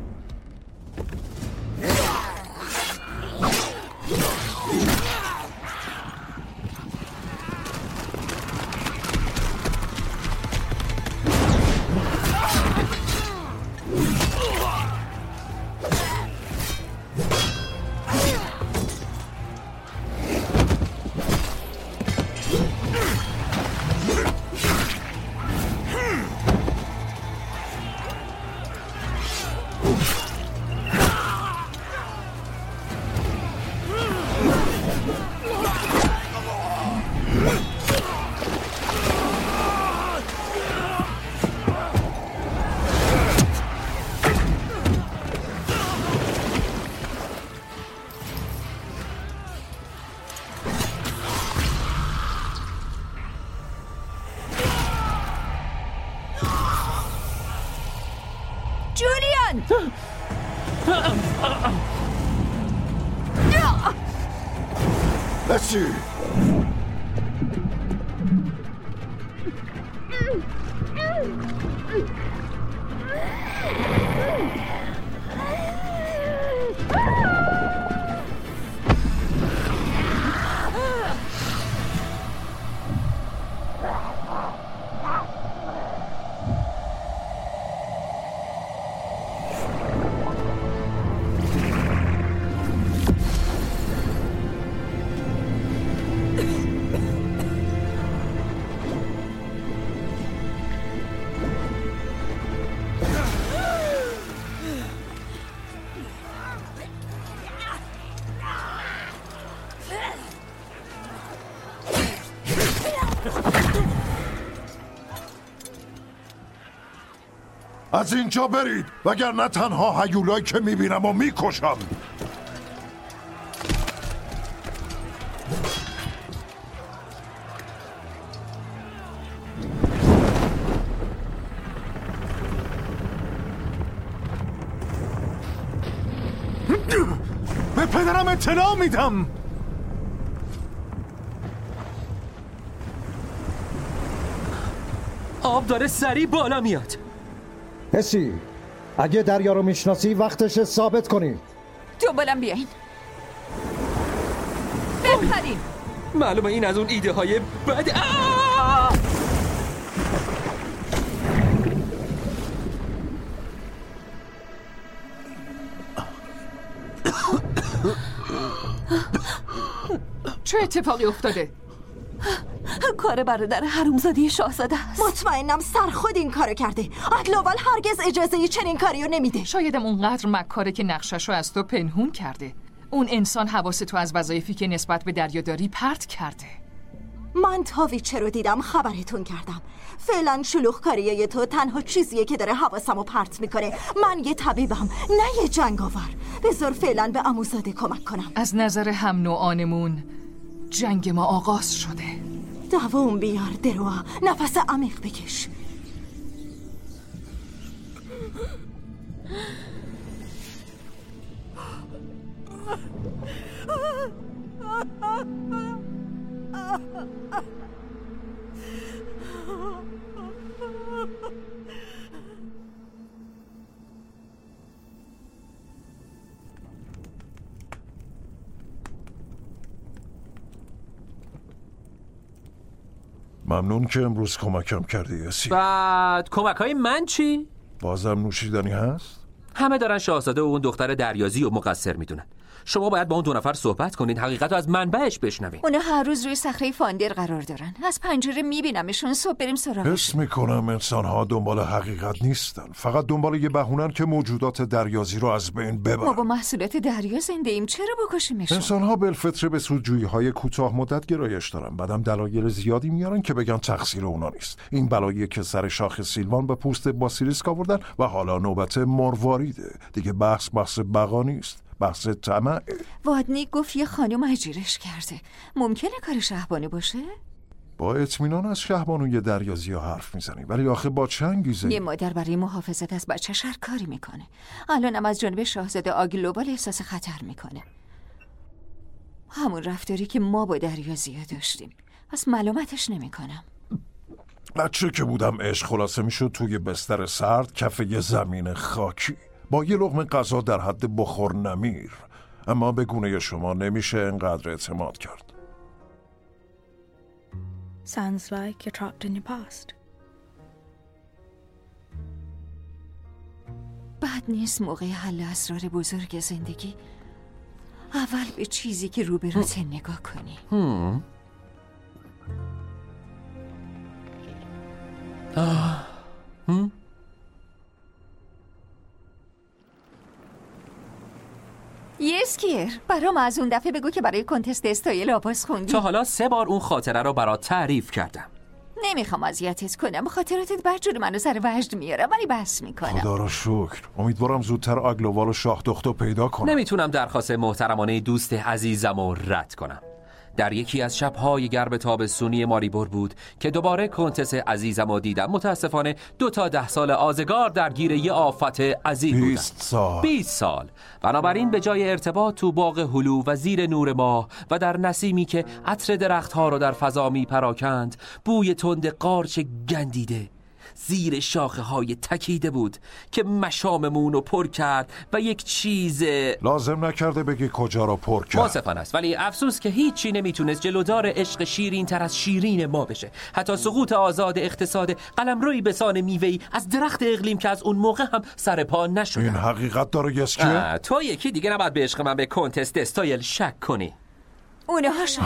Let's see. از اینجا برید وگرنه تنها هیولایی که میبینم و میکشم. به پدرم اطلاع میدم. آب داره سریع بالا میاد. حسی اگه دریا رو میشناسی وقتش ثابت کنی. دنبالم بیاین. بپرین. معلومه این از اون ایده های بد. چه اتفاقی افتاده؟ کار برادر حرومزاده شاهزاده است. مطمئنم سرخود این کارو کرده. ادلوال هرگز اجازه چنین کاریو نمیده. شایدم اونقدر مکاره که نقششو از تو پنهون کرده. اون انسان حواس تو از وظایفی که نسبت به دریا داری پرت کرده. من تاویچه رو دیدم، خبرتون کردم. فعلا شلوغ کاریه تو تنها چیزیه که داره حواسمو پرت میکنه. من یه طبیبم نه یه جنگاور. بذار فعلا به عموزاده کمک کنم. از نظر هم نوعانمون جنگ ما آغاز شده. دوام بیار دروا، نفس عمیق بکش. ممنون که امروز کمکم کردی یسی. بعد کمک های من چی؟ بازم نوشیدنی هست؟ همه دارن شاهزاده و اون دختر دریازی و مقصر میدونن. شما باید با اون دو نفر صحبت کنید، حقیقت رو از منبعش بشنوید. اونا هر روز روی صخره فاندر قرار دارن. از پنجره میبینمشون. صبح بریم سراغشون. حس میکنم انسان ها دنبال حقیقت نیستن، فقط دنبال یه بهونن که موجودات دریازی رو از بین ببرن. ما با محصولات دریا زنده ایم، چرا بکشیمشون؟ انسان ها بالفطره به سودجویی های کوتاه مدت گرایش دارن، بعدم دلایل زیادی میارن که بگن تقصیر اونا نیست. این بلایی که سر شاخ سیلوان به پوست باسیلیسک آوردن و حالا نوبت مرواریده. دیگه بحث بحث بقا نیست، بحث طمع. وادنی گفت یه خانم اجیرش کرده. ممکنه کار شهبانی باشه؟ با اطمینان از شهبانوی دریازی ها حرف میزنی، ولی آخه با چه انگیزه؟ یه مادر برای محافظت از بچه‌ش هر کاری میکنه. الانم از جانب شاهزاده آگلوبال احساس خطر میکنه. همون رفتاری که ما با دریازیا داشتیم. پس ملامتش نمی کنم. بچه که بودم عشق خلاصه می شد توی بستر سرد کف یه زمین خاکی با یه لقمه غذا در حد بخور نمیر. اما به گونه شما نمیشه انقدر اعتماد کرد. Sounds like you're trapped in your past. بد نیست موقع حل اسرار بزرگ زندگی اول به چیزی که روبروت نگاه کنی. هم. آه. هم. یسکیر برام از اون دفعه بگو که برای کنتست استایل آواز خوندی. تا حالا سه بار اون خاطره رو برات تعریف کردم. نمیخوام اذیتت کنم. خاطراتت برجور منو سر وجد میاره ولی بس میکنم. خدا را شکر. امیدوارم زودتر آگلووال و شاه دختو پیدا کنم. نمیتونم درخواست محترمانه دوست عزیزم رو رد کنم. در یکی از شب‌های گرم تابستونی ماریبور بود که دوباره کنتس عزیزم رو دیدم. متاسفانه دو تا ده سال آزگار درگیر یه آفت عظیم بودن. بیست سال بیست سال. بنابراین به جای ارتباط تو باغ هلو و زیر نور ماه و در نسیمی که عطر درخت‌ها رو در فضا می پراکند، بوی تند قارچ گندیده زیر شاخه های تکیده بود که مشاممون رو پر کرد و یک چیز لازم نکرده بگی کجا رو پر کرد. مؤسفانه است، ولی افسوس که هیچی نمیتونست جلودار عشق شیرین تر از شیرین ما بشه. حتی سقوط آزاد اقتصاد قلمروی بسان میوه‌ای از درخت اقلیم که از اون موقع هم سر پا نشد. این حقیقت داره یسکیه؟ تو یکی دیگه نباید به عشق من به کنتست استایل شک کنی. اونها شد.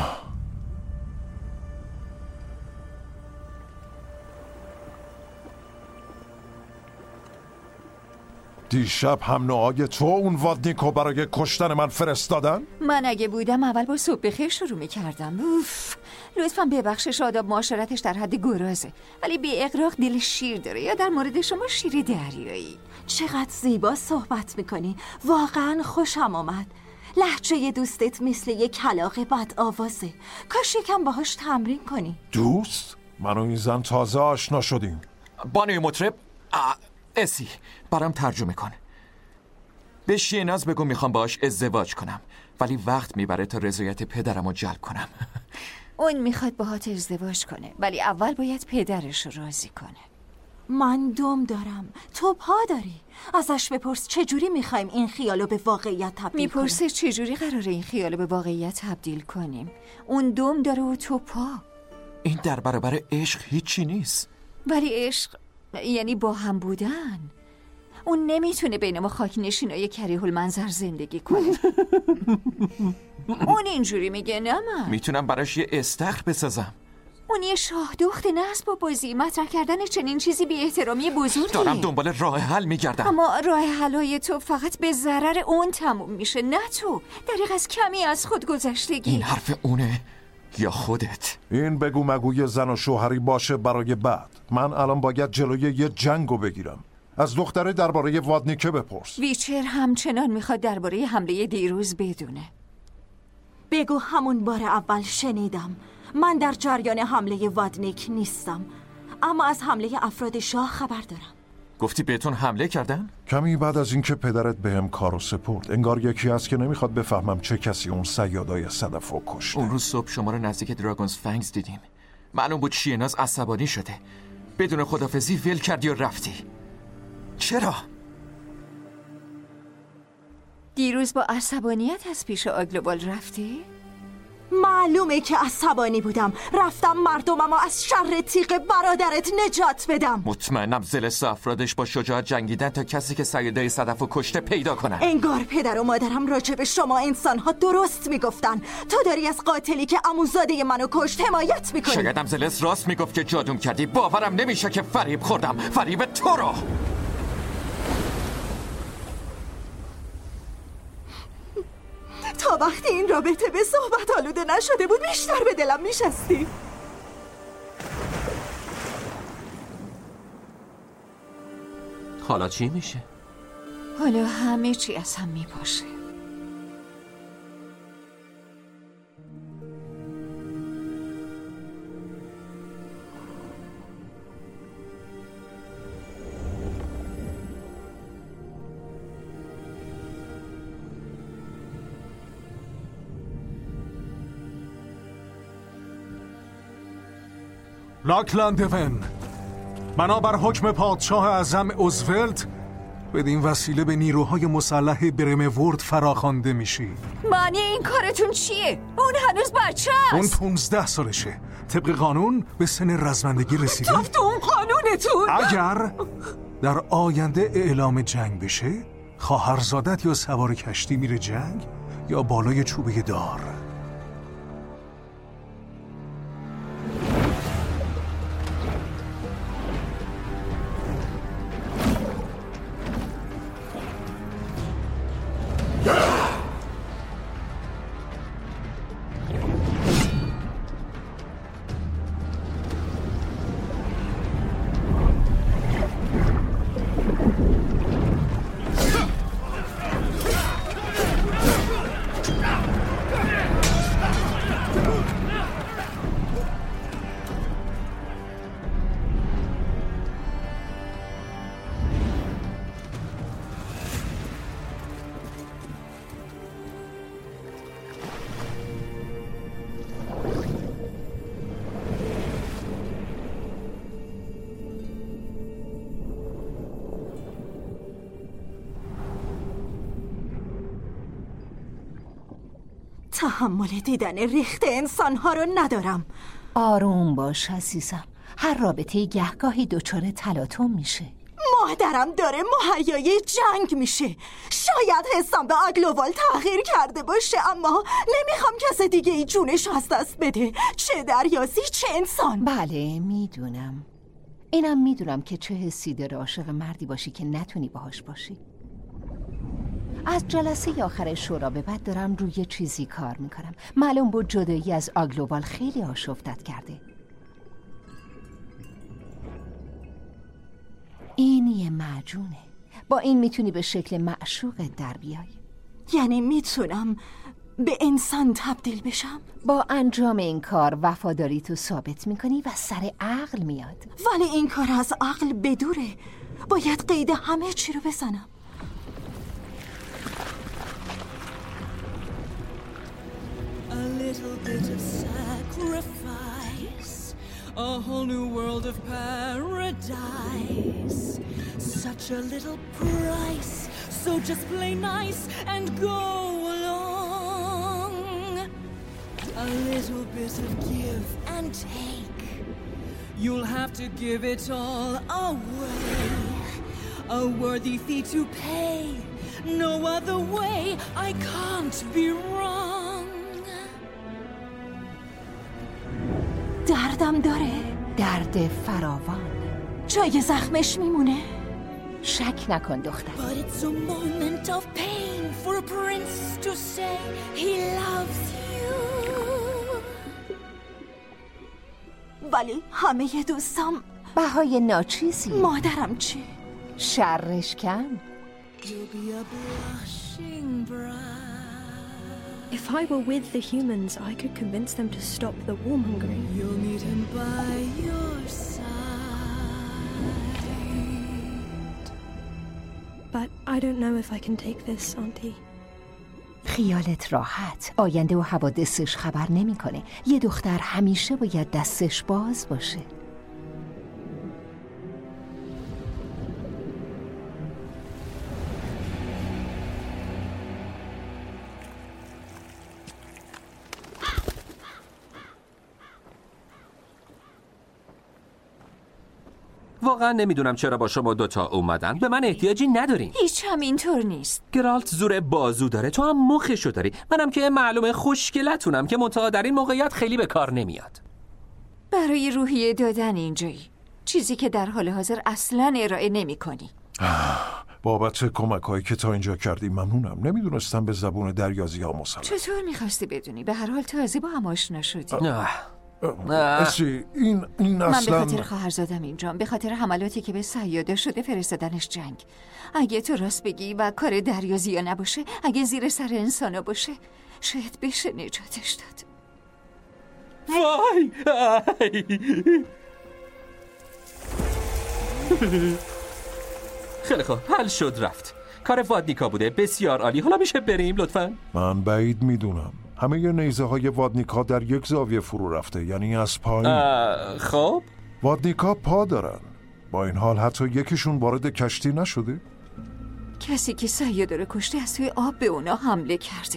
دیشب هم نوعای تو اون وادنیکو برای کشتن من فرستادن؟ من اگه بودم اول با صبح بخیر شروع میکردم. اوف. لطفاً ببخشش آداب معاشرتش در حد گرازه ولی بی اغراق دل شیر داره. یا در مورد شما شیر دریایی. چقدر زیبا صحبت میکنی. واقعا خوشم آمد. لهجه دوستت مثل یک کلاغ بد آوازه. کاش یکم باهاش تمرین کنی. دوست؟ من و این زن تازه آشنا شدیم. بانوی مطرب اسی برام ترجمه کن. به شیناز بگو میخوام باش ازدواج کنم ولی وقت میبره تا رضایت پدرم رو جلب کنم. اون میخواد باهات ازدواج کنه ولی اول باید پدرش رو راضی کنه. من دم دارم، تو پا داری. ازش بپرس چجوری میخوایم این خیالو به واقعیت تبدیل میپرسه کنیم. چجوری قراره این خیالو به واقعیت تبدیل کنیم. اون دم داره و تو پا. این در برابر عشق هیچی نیست. ولی عشق یعنی با هم بودن. اون نمیتونه بین ما خاک نشینای کریه المنظر زندگی کنه. اون اینجوری میگه نه من میتونم براش یه استخر بسازم. اون یه شاه دخت نصب با بازی. مطرح کردن چنین چیزی بی احترامی بزرگیه. دارم دنبال راه حل میگردم. اما راه حلای تو فقط به ضرر اون تموم میشه نه تو. دریغ از کمی از خود گذشتگی. این حرف اونه یا خودت؟ این بگو مگوی زن و شوهری باشه برای بعد. من الان باید جلوی یه جنگو بگیرم. از دختره درباره وادنیکه بپرس. ویچر همچنان میخواد درباره حمله دیروز بدونه. بگو همون بار اول شنیدم. من در جریان حمله وادنیک نیستم اما از حمله افراد شاه خبر دارم. گفتی بهتون حمله کردن؟ کمی بعد از اینکه پدرت بهم کارو سپرد. انگار یکی هست که نمیخواد بفهمم چه کسی اون صیادای صدفو کشته. اون روز صبح شما رو نزدیک دراگونز فنگز دیدیم. معلوم بود شیناز عصبانی شده. بدون خدافزی ول کردی و رفتی. چرا؟ دیروز با عصبانیت از پیش آگلوبال رفتی؟ معلومه که عصبانی بودم. رفتم مردممو از شر تیغ برادرت نجات بدم. مطمئنم زلس افرادش با شجاعت جنگیدن تا کسی که صیادای صدفو کشته پیدا کنن. انگار پدر و مادرم راجع به شما انسانها درست میگفتن. تو داری از قاتلی که عموزاده منو کشت حمایت میکنی. شاید هم زلس راست میگفت که جادوم کردی. باورم نمیشه که فریب خوردم. فریب تو رو. تا وقتی این رابطه به صحبت آلوده نشده بود بیشتر به دلم میشستی. حالا چی میشه؟ حالا همه چی از هم میپاشه. لاکلندون، بنابر حکم پادشاه اعظم اوزولد بدین وسیله به نیروهای مسلح برمورد فراخوانده میشی. معنی این کارتون چیه؟ اون هنوز بچه است. اون پونزده سالشه. طبق قانون به سن رزمندگی رسیده. تفت اون قانونتون. اگر در آینده اعلام جنگ بشه، خواهرزادت یا سوار کشتی میره جنگ یا بالای چوبه دار. تحمل دیدن ریخت انسانها رو ندارم. آروم باش عزیزم، هر رابطه گهگاهی دچار تلاطم میشه. مادرم داره مهیای جنگ میشه. شاید حسم به آگلووال تغییر کرده باشه، اما نمیخوام کس دیگه ای جونش از دست بده، چه دریازی چه انسان. بله میدونم، اینم میدونم که چه حسی داره عاشق مردی باشی که نتونی باهاش باشی. از جلسه آخر شورا به بعد دارم روی چیزی کار میکنم. معلوم بود جدایی از آگلووال خیلی آشفتت کرده. این یه معجونه. با این میتونی به شکل معشوقت در بیای. یعنی میتونم به انسان تبدیل بشم؟ با انجام این کار وفاداری تو ثابت میکنی و سر عقل میاد. ولی این کار از عقل بدوره. باید قید همه چی رو بزنم. A little bit of sacrifice, a whole new world of paradise. Such a little price, so just play nice and go along. A little bit of give and take, you'll have to give it all away. A worthy fee to pay, no other way, I can't be wrong. دردم داره. درد فراوان. جای زخمش میمونه. شک نکن دختر. But it's a moment of pain for a prince to say he loves you. ولی همه دوستام بهای ناچیزی. مادرم چی؟ شرش کم. You'll be a blushing bride. If I were with the humans, I could convince them to stop the warmongering. You'll need him by your side. But I don't know if I can take this, Auntie. خیالت راحت. آینده و حوادثش خبر نمیکنه. یه دختر همیشه باید دستش باز باشه. واقعا نمیدونم چرا با شما دوتا اومدن. به من احتیاجی ندارین. هیچ هم اینطور نیست. گرالت زور بازو داره، تو هم مخشو داری. منم که معلومه خوشگلتونم که منتها در این موقعیت خیلی به کار نمیاد. برای روحیه دادن اینجایی، چیزی که در حال حاضر اصلا ارائه نمی کنی. بابت کمک هایی که تا اینجا کردی ممنونم. نمیدونستم به زبون دریازی ها مسلط. چطور میخواستی بدونی؟ به هر حال تازه با هم آشنا شدی. اسی این این اصلا من به خاطر خواهرزادم اینجام، به خاطر حملاتی که به صیاده شده فرستادنش جنگ. اگه تو راست بگی و کار دریازی ها نباشه، اگه زیر سر انسانا باشه، شاید بشه نجاتش داد. وای خیلی خوب، حل شد، رفت. کار وادنیکا بوده. بسیار عالی. حالا میشه بریم لطفاً؟ من بعید میدونم. همه ی نیزه های وادنیکا در یک زاویه فرو رفته، یعنی از پایین. خب وادنیکا پا دارن. با این حال حتی یکیشون وارد کشتی نشده؟ کسی که سیاده رو کشته از توی آب به اونا حمله کرده.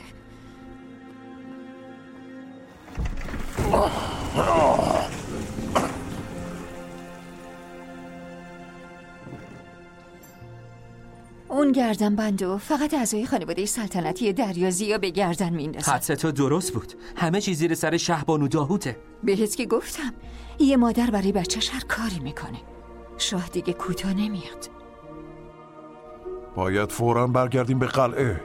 اون گردن بندو فقط اعضای خانواده سلطنتی دریازیا به گردن میندازن. حدس تو درست بود. همه چیز زیر سر شهبانو داهوته. بهت که گفتم یه مادر برای بچه‌ش هر کاری میکنه. شاه دیگه کوتاه نمیاد. باید فوراً برگردیم به قلعه.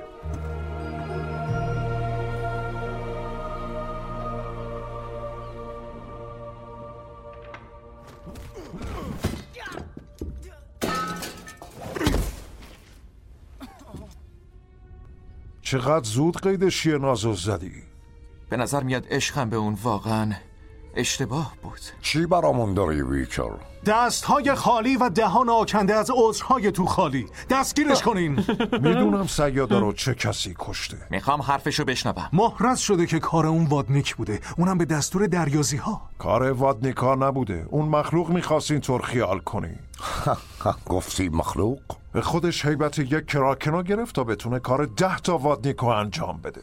چقدر زود قید شیرنازو زدی؟ به نظر میاد عشقم به اون واقعا اشتباه بود. چی برامون داری ویکر؟ دستهای خالی و دهان آکنده از عذرهای تو خالی. دستگیرش کنین. میدونم سیاده رو چه کسی کشته. میخوام حرفشو بشنوم. محرز شده که کار اون وادنیک بوده، اونم به دستور دریازی ها. کار وادنیکا نبوده، اون مخلوق میخواست اینطور خیال کنی. گفتی مخلوق؟ به خودش هیبت یک کراکنو گرفت تا بتونه کار ده تا وادنیکو انجام بده.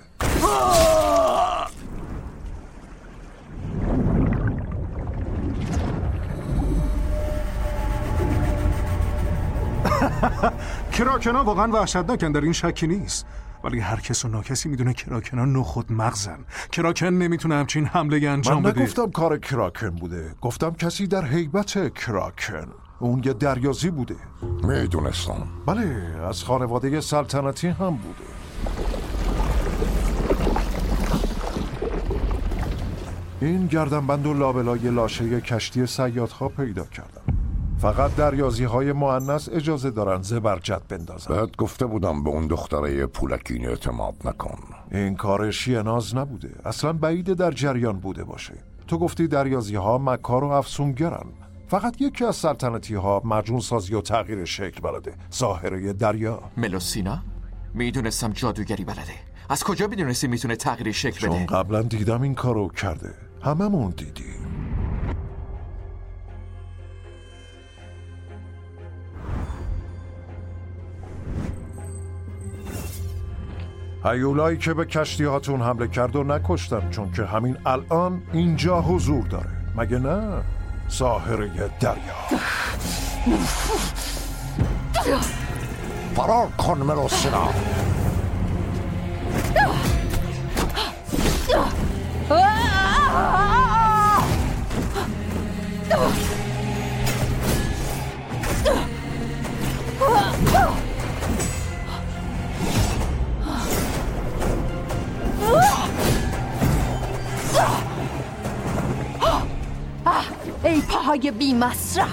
کراکنا واقعا وحشتناکن، در این شکی نیست، ولی هر کس و ناکسی میدونه کراکنا نخود مغزن. کراکن نمیتونه همچین حمله انجام بده. من نگفتم کار کراکن بوده، گفتم کسی در هیبت کراکن. اون یه دریازی بوده. میدونستم. بله، از خانواده سلطنتی هم بوده. این گردنبند و لابلای لاشه کشتی صیادها پیدا کردم. فقط دریازی های مؤنث اجازه دارن زبرجد بندازن. بهت گفته بودم به اون دختره پولکین اعتماد نکن. این کار شیرناز نبوده، اصلا بعید در جریان بوده باشه. تو گفتی دریازی ها مکار و افسونگرن. فقط یکی از سلطنتی ها مجنون سازی و تغییر شکل بلده، ساحره دریا. ملوسینا؟ میدونستم جادوگری بلده. از کجا میدونستی میتونه تغییر شکل بده؟ چون قبلا دیدم این کارو کرده. هممون دیدیم. هیولایی که به کشتی هاتون حمله کرد و نکشتن، چون که همین الان اینجا حضور داره. مگه نه؟ ساحره دریا. فرار کن ملوسینا. ای پاهای بی مصرف.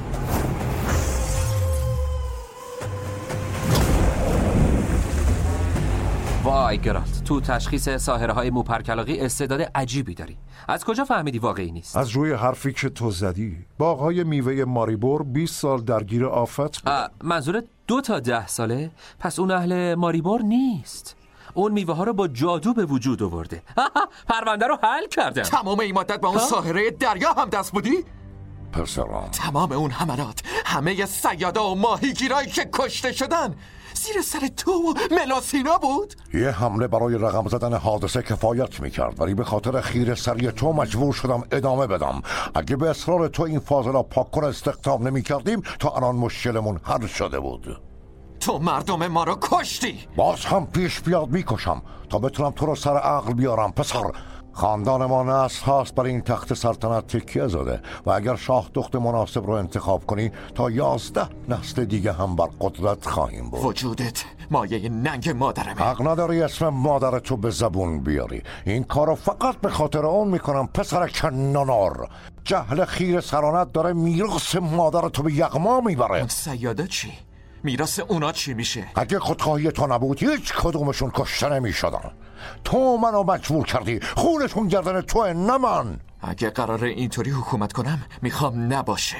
وای گرالت، تو تشخیص ساحره های موپرکلاقی استعداد عجیبی داری. از کجا فهمیدی واقعی نیست؟ از روی حرفی که تو زدی. باغ‌های میوه ماریبور بیست سال درگیر آفت بود. منظورت دو تا ده ساله؟ پس اون اهل ماریبور نیست. اون میوه ها رو با جادو به وجود آورده. پرونده رو حل کردم. تمام این مدت با اون ساحره دریا هم دست بودی؟ پسرم، تمام اون حملات، همه صیادا و ماهیگیرایی که کشته شدن زیر سر تو و ملوسینا بود؟ یه حمله برای رقم زدن حادثه کفایت میکرد، ولی به خاطر خیره سری تو مجبور شدم ادامه بدم. اگه به اصرار تو این فاضلا پاک کن استخدام نمیکردیم تا الان مشکلمون حل شده بود. تو مردم ما رو کشتی. باز هم پیش بیاد میکشم تا بتونم تو رو سر عقل بیارم. پسر، خاندان ما نسل هاست بر این تخت سلطنت تکیه زده و اگر شاه دخت مناسب رو انتخاب کنی تا یازده نسل دیگه هم بر قدرت خواهیم بود. وجودت مایه ننگ مادرمه. حق نداری اسم مادرتو به زبون بیاری. این کارو فقط به خاطر اون میکنم پسر کنانار. جهل خیر سرانت داره میراث مادرتو به یغما میبره. اون صیادا چی؟ میراث اونا چی میشه؟ اگه خودخواهی تو نبود هیچ کدومشون کشته نمیشدن. تو منو مجبور کردی، خونشون گردن توه نه من. اگه قراره اینطوری حکومت کنم میخوام نباشه.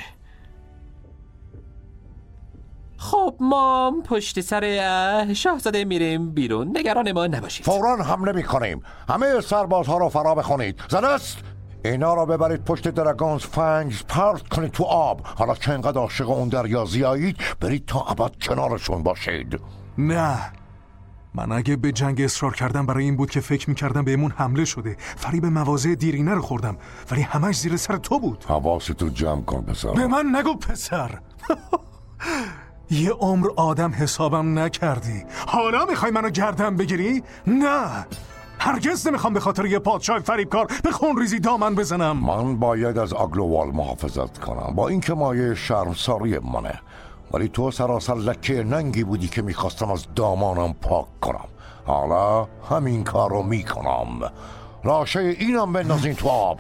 خب ما پشت سر شاهزاده میریم بیرون، نگران ما نباشید. فوراً حمله میکنیم. همه سربازها رو فرا بخونید. زنست اینا را ببرید پشت دراگونز فنگز پرت کنید تو آب. حالا که انقدر عاشق اون دریا زیایید برید تا ابد کنارشون باشید. نه، من اگه به جنگ اصرار کردم برای این بود که فکر میکردم بهمون حمله شده. فریب مواضع دیرینه رو خوردم، ولی همش زیر سر تو بود. حواستو جمع کن پسر. به من نگو پسر. یه عمر آدم حسابم نکردی، حالا میخوای منو گردن بگیری؟ نه، هرگز نمیخوام به خاطر یه پادشاه فریبکار به خون ریزی دامن بزنم. من باید از آگلووال محافظت کنم، با اینکه مایه شرمساری منه، ولی تو سراسر لکه ننگی بودی که میخواستم از دامانم پاک کنم. حالا همین کار رو میکنم. لاشه اینم بندازین تو آب.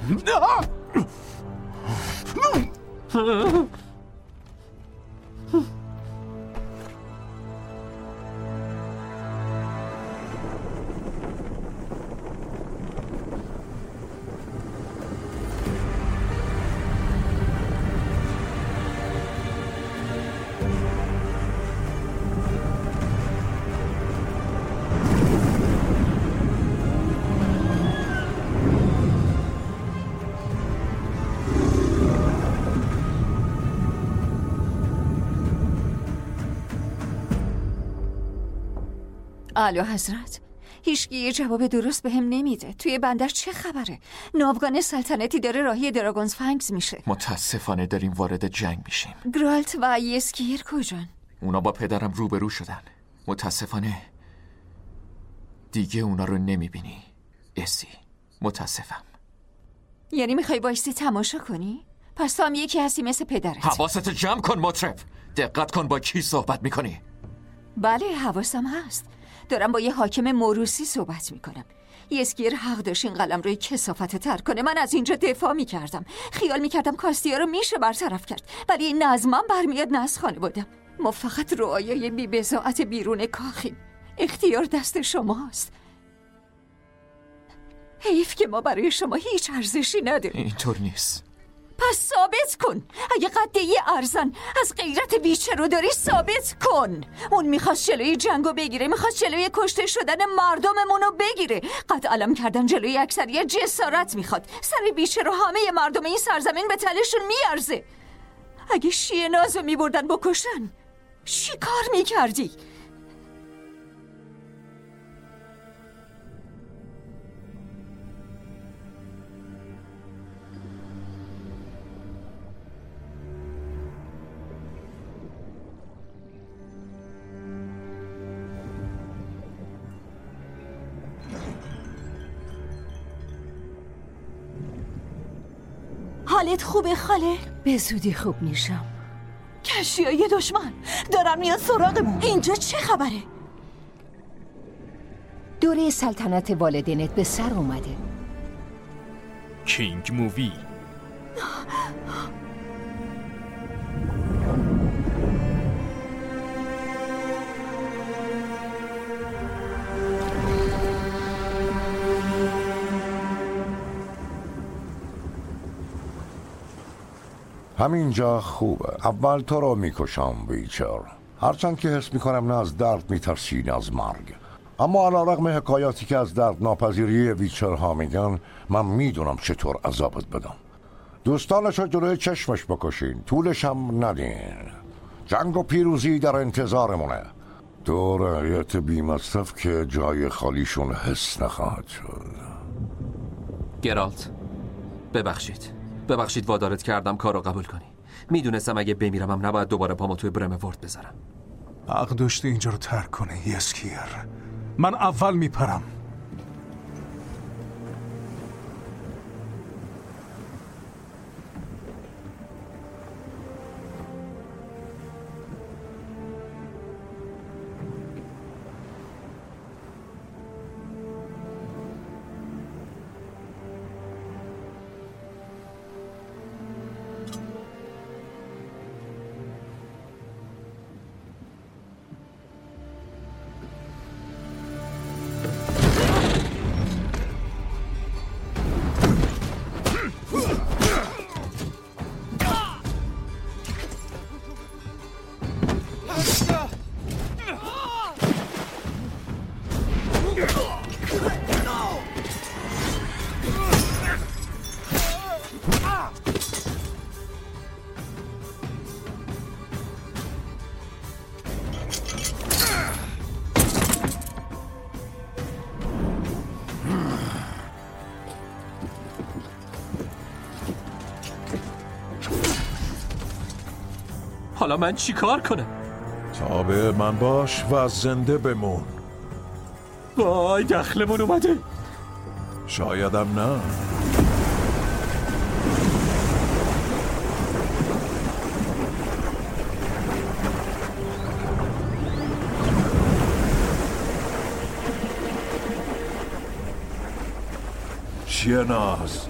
اعلی حضرت، هیچکی یه جواب درست به هم نمیده. توی بندر چه خبره؟ ناوگان سلطنتی داره راهی دراگونز فنگز میشه. متاسفانه داریم وارد جنگ میشیم. گرالت و ایسکیر کجان؟ اونا با پدرم روبرو شدن. متاسفانه دیگه اونا رو نمیبینی اسی. متاسفم. یعنی میخوای بایستی تماشا کنی؟ پس تو هم یکی هستی مثل پدرت. حواست جمع کن مطرب. دقت کن با کی صحبت میکنی. بله حواسم هست. دارم با یه حاکم موروثی صحبت میکنم. ایسکیر حق داشت این قلم روی کثافت تر کنه. من از اینجا دفاع میکردم. خیال میکردم کاستیا رو میشه برطرف کرد، ولی نه از من برمیاد نه از خانوادم. ما فقط رعایای بی بضاعت بیرون کاخیم. اختیار دست شماست. حیف که ما برای شما هیچ ارزشی نداریم. اینطور نیست. پس ثابت کن. اگه قد یه ارزن از غیرت بیچه رو داری ثابت کن. اون میخواست جلوی جنگو بگیره، میخواست جلوی کشته شدن مردممونو بگیره. قد علم کردن جلوی اکثریت جسارت میخواد. سر بیچه رو همه مردم این سرزمین به تلشون میارزه. اگه شیه نازو میبردن بکشن چی کار میکردی؟ حالت خوبه خاله؟ به زودی خوب میشم. کشیای دشمن دارن میان سراغمون. اینجا چه خبره؟ دوره سلطنت والدینت به سر اومده. کینگ مووی. همینجا خوبه. اول تو رو میکشم ویچر، هرچند که حس میکنم نه از درد میترسی نه از مرگ. اما علیرغم حکایاتی که از درد ناپذیری ویچرها میگن، من میدونم چطور عذابت بدم. دوستانش رو جلوی چشمش بکشین، طولش هم ندین. جنگ و پیروزی در انتظارمونه. تو رعیت بی‌مصرف که جای خالیشون حس نخواهد شد. گرالت، ببخشید ببخشید وادارت کردم کارو قبول کنی. میدونستم اگه بمیرمم نباید دوباره پامو توی برمورد بذارم. حق داشتی اینجا رو ترک کنی ایسکیر. من اول میپرم. حالا من چی کار کنم؟ تابع من باش و زنده بمون. وای دخلمون اومده. شایدم نه. چیه ناز؟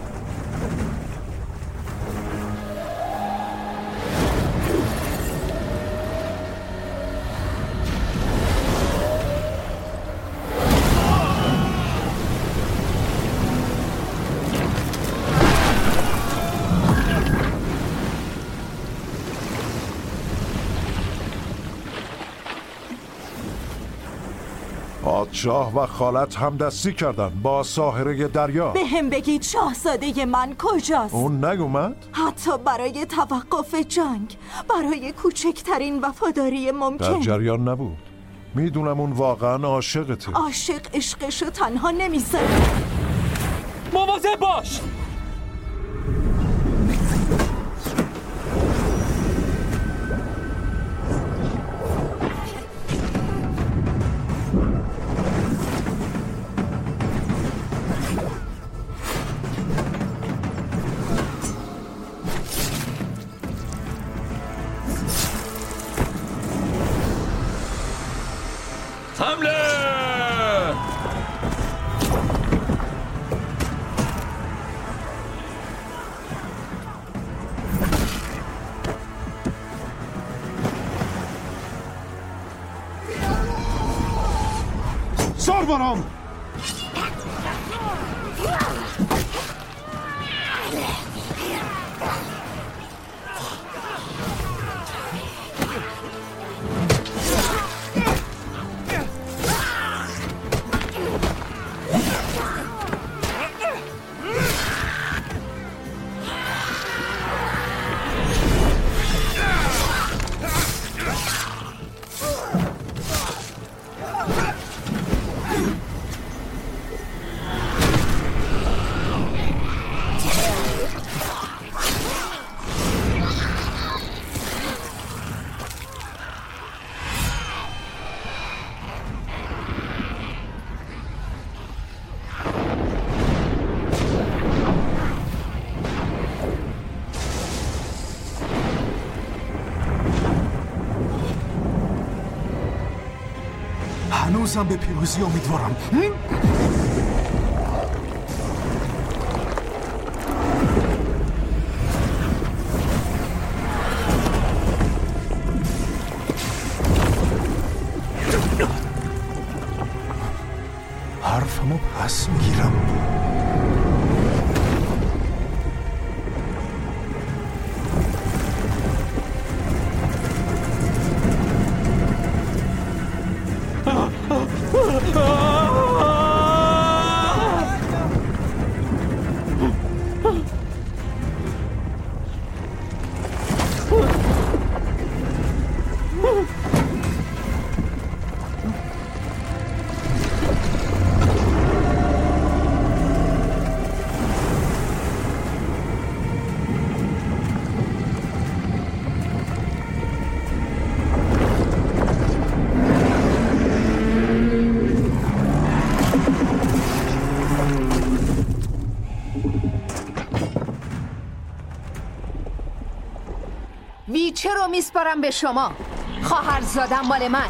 پادشاه و خالت همدستی کردن با ساحره دریا. به هم بگید شاهزاده من کجاست؟ اون نیومد؟ حتی برای توقف جنگ، برای کوچکترین وفاداری ممکن. در جریان نبود. میدونم اون واقعا عاشقته. عاشق عشقشو تنها نمیذاره. مواظب باش. حمله! سرورم! هنوزم به پیروزی امیدوارم. حرفمو پس میگیرم. ویچه رو میسپارم به شما. خواهرزادم مال من.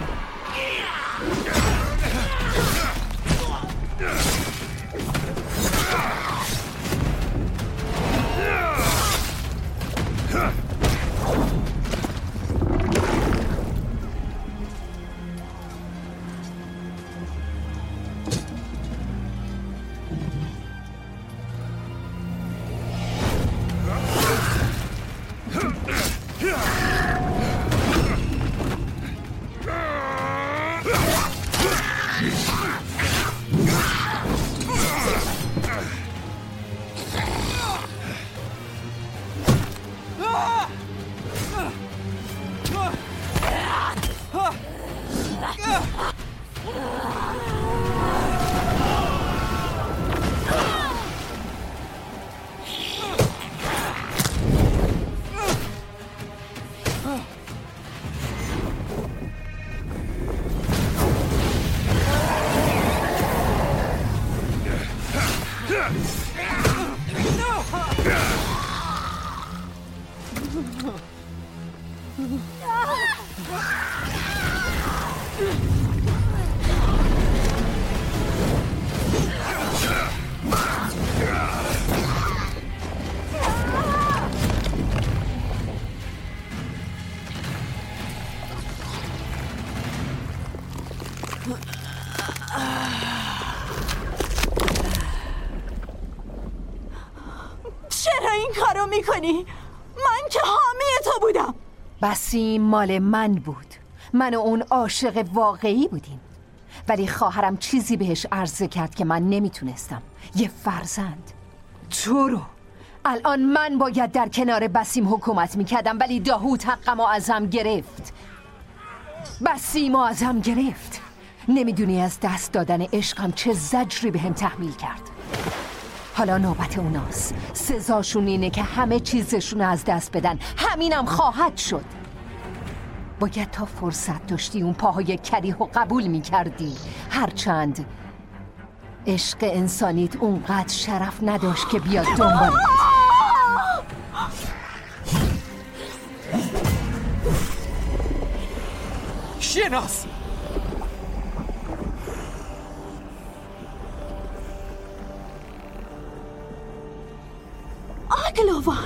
چرا این کارو میکنی؟ من که حامی تو بودم. بسیم مال من بود. من و اون عاشق واقعی بودیم، ولی خواهرم چیزی بهش عرضه کرد که من نمیتونستم. یه فرزند. تو رو الان من باید در کنار بسیم حکومت میکردم، ولی داوود حقمو ازم گرفت. بسیمو ازم گرفت. نمیدونی از دست دادن عشقم چه زجری بهم تحمیل کرد. حالا نوبت اوناست. سزاشون اینه که همه چیزشون از دست بدن. همینم خواهد شد. باید تا فرصت داشتی اون پاهای کریه و قبول میکردی، هرچند عشق انسانیت اونقدر شرف نداشت که بیاد دنبالت. شناس آگلووال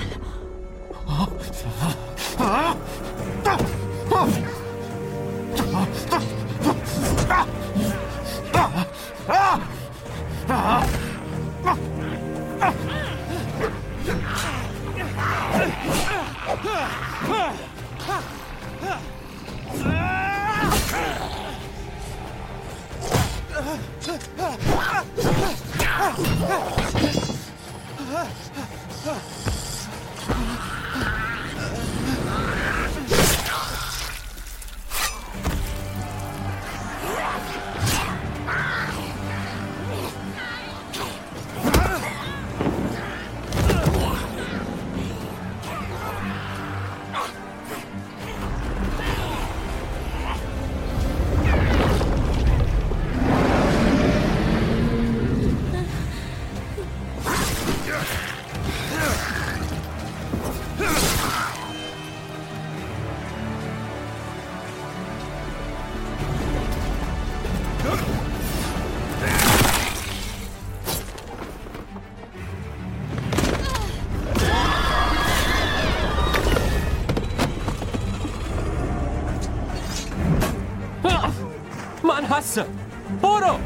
من هستم. برو.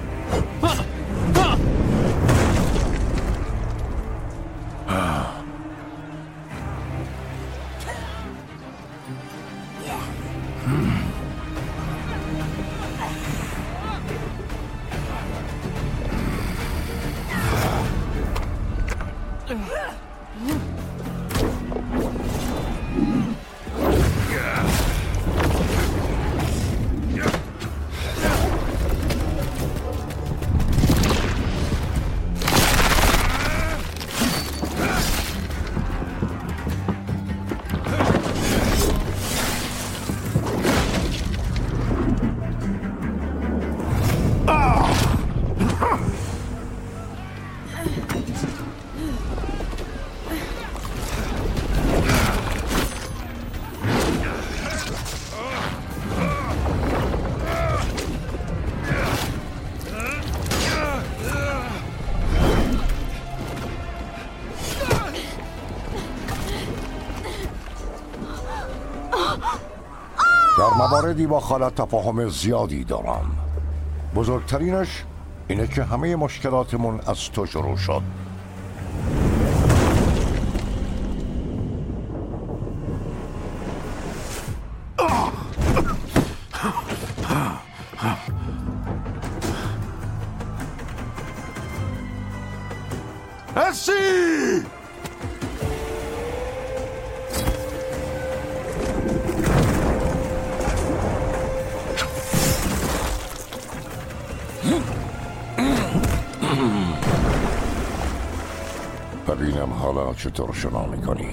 در مواردی با خالت تفاهم زیادی دارم. بزرگترینش اینه که همه مشکلاتمون از تو شروع شد. اسی! ببینم حالا چطور شنا میکنی.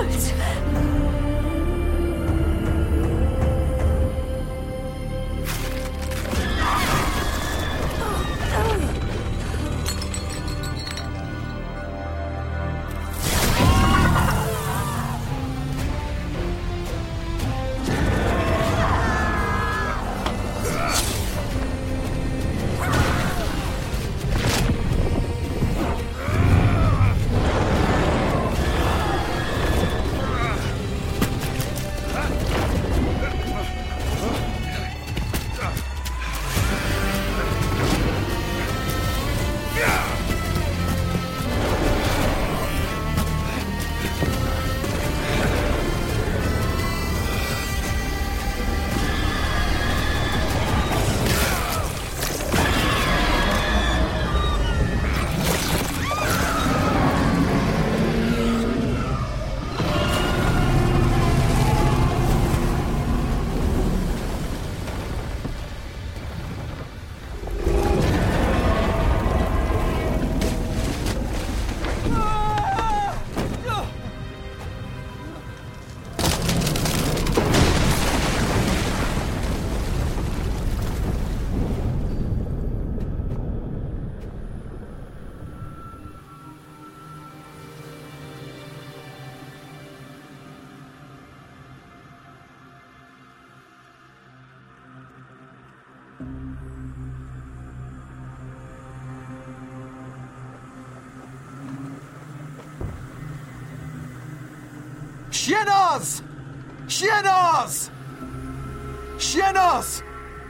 والت. شیناز! شیناز! شیناز!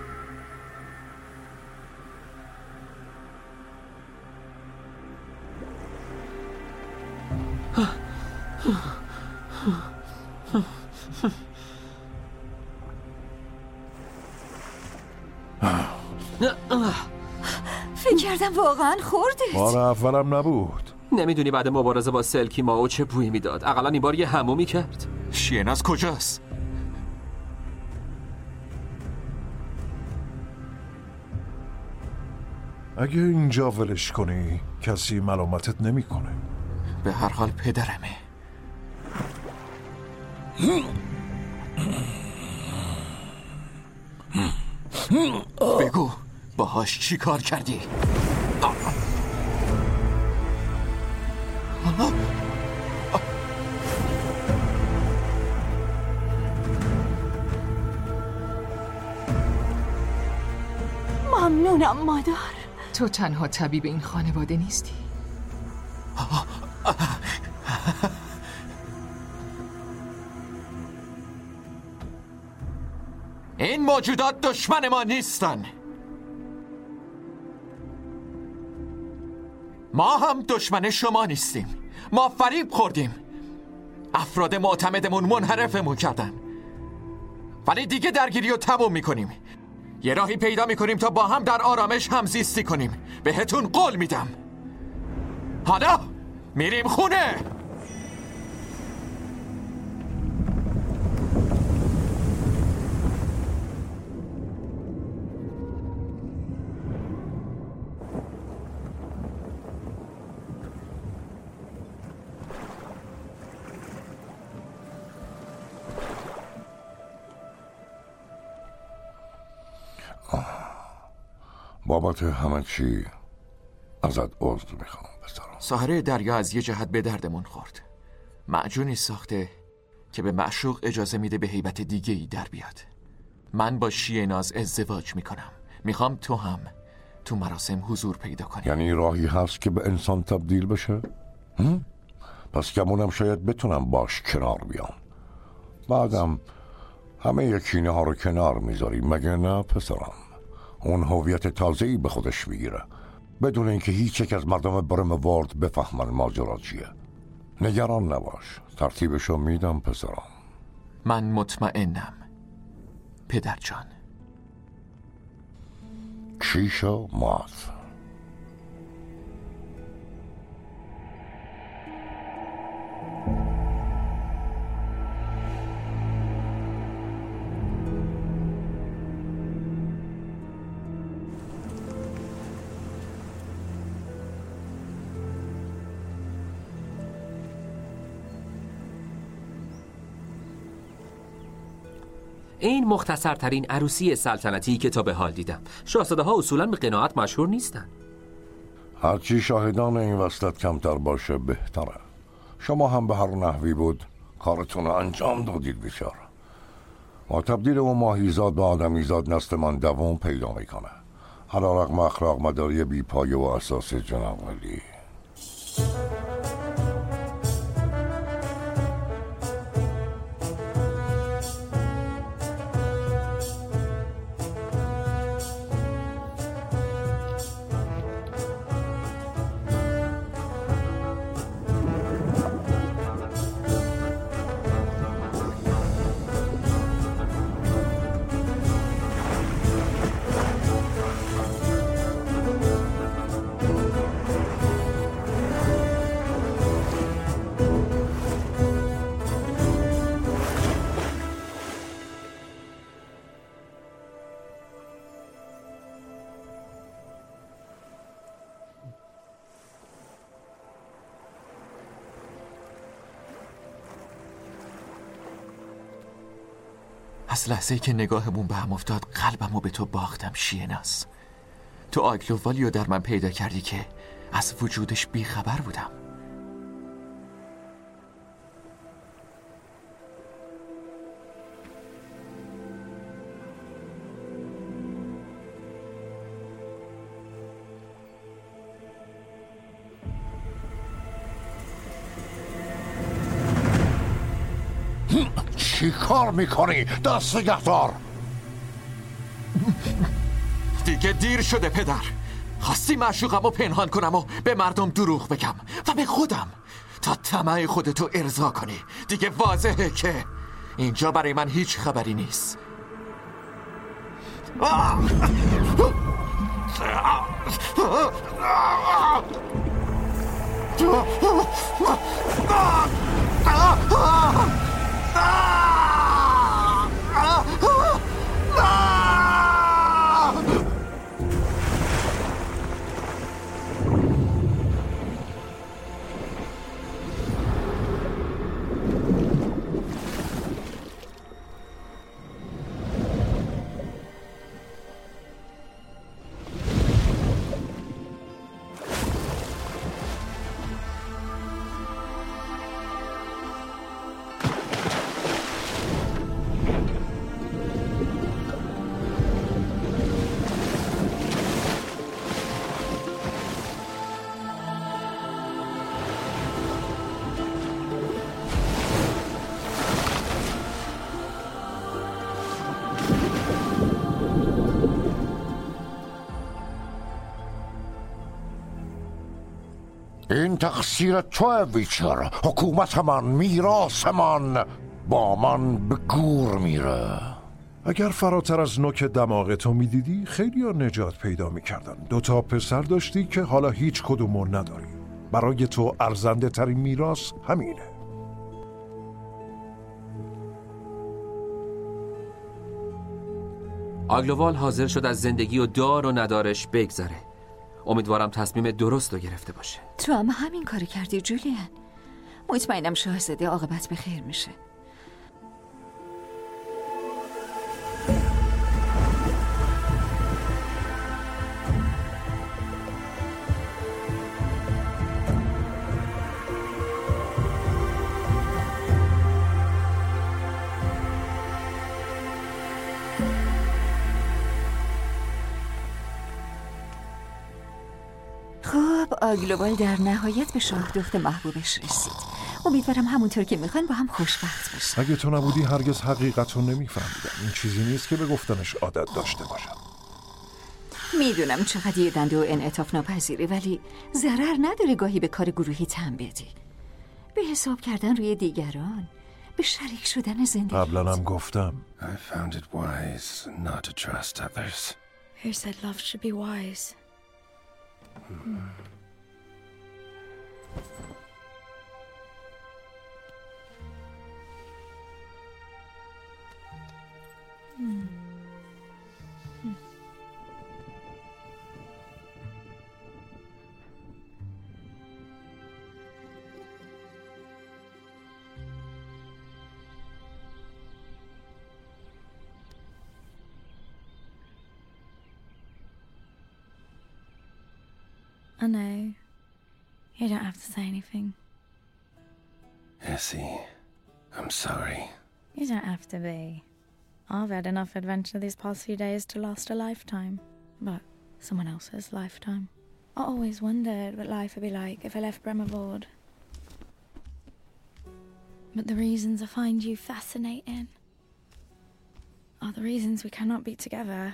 فکر کردم واقعا خوردید. بار اولم نبود. نمیدونی بعد مبارزه با سلکی ماو چه بویی میداد؟ اقلا این بار یه حمومی کرد. شیناز کجاست؟ اگه اینجا ولش کنی کسی ملامتت نمیکنه. به هر حال پدرمه. بگو باهاش چی کار کردی؟ ممنونم مادر. تو تنها طبیب این خانواده نیستی. این موجودات دشمن ما نیستن. ما هم دشمن شما نیستیم. ما فریب خوردیم. افراد معتمدمون منحرفمون کردن، ولی دیگه درگیری رو تموم میکنیم. یه راهی پیدا میکنیم تا با هم در آرامش همزیستی کنیم. بهتون قول میدم. حالا میریم خونه. بابت همه چی ازت عذر میخوام پسرم. ساحره دریا از یه جهت به دردمون خورد. معجونی ساخته که به معشوق اجازه میده به هیبت دیگه ای در بیاد. من با شیناز ازدواج میکنم. میخوام تو هم تو مراسم حضور پیدا کنی. یعنی راهی هست که به انسان تبدیل بشه؟ هم؟ پس گمونم شاید بتونم باش کنار بیام. بعدم همه یکینه ها رو کنار میذاری مگه نه پسرم؟ اون هویت تازه‌ای به خودش میگیره بدون اینکه هیچ یک از مردم برم وارد بفهمن ماجرا چیه. نگران نباش، ترتیبشو میدم پسرم. من مطمئنم پدر جان. کیشا مات. این مختصرترین عروسی سلطنتی که تا به حال دیدم. شاهزاده ها اصولا به قناعت مشهور نیستن. هرچی شاهدان این وصلت کمتر باشه بهتره. شما هم به هر نحوی بود کارتون رو انجام دادید بیچاره. با تبدیل اون ماهیزاد به آدمیزاد نسلمان دوام پیدا میکنه. علیرغم اخلاق مداری بی پایه و اساس جناب علی. از لحظه‌ای که نگاهمون به هم افتاد قلبمو به تو باختم شیناس. تو آگلووالیو در من پیدا کردی که از وجودش بیخبر بودم. چی کار میکنی؟ دست نگه دار. دیگه دیر شده پدر. خواستی معشوقم رو پنهان کنم و به مردم دروغ بگم و به خودم تا طمع خودتو ارضا کنی. دیگه واضحه که اینجا برای من هیچ خبری نیست. این تقصیر توه ویچر. حکومت من، میراث من با من به گور میره. اگر فراتر از نوک دماغ تو میدیدی خیلی ها نجات پیدا میکردن. دوتا پسر داشتی که حالا هیچ کدومو نداری. برای تو ارزنده ترین میراث همینه. آگلووال حاضر شد از زندگی و دار و ندارش بگذره. امیدوارم تصمیم درست رو گرفته باشه. تو هم همین کاری کردی جولیان. مطمئنم شاهزاده عاقبت به خیر میشه. خب آگلووال در نهایت به شاه دخت محبوبش رسید. امیدوارم همونطور که میخوان با هم خوشبخت باشن. اگه تو نبودی هرگز حقیقت رو نمیفهمیدم. این چیزی نیست که به گفتنش عادت داشته باشم. میدونم چقدر یه دنده و انعطاف ناپذیره، ولی ضرر نداره گاهی به کار گروهی تن بدی. به حساب کردن روی دیگران، به شریک شدن زندگی. قبلا هم گفتم I found it wise not to trust others. Who said love should be wise? Hmm. Hmm. Hmm. I know. You don't have to say anything. Essie, I'm sorry. You don't have to be. I've had enough adventure these past few days to last a lifetime. But someone else's lifetime. I always wondered what life would be like if I left Bremervoord. But the reasons I find you fascinating are the reasons we cannot be together.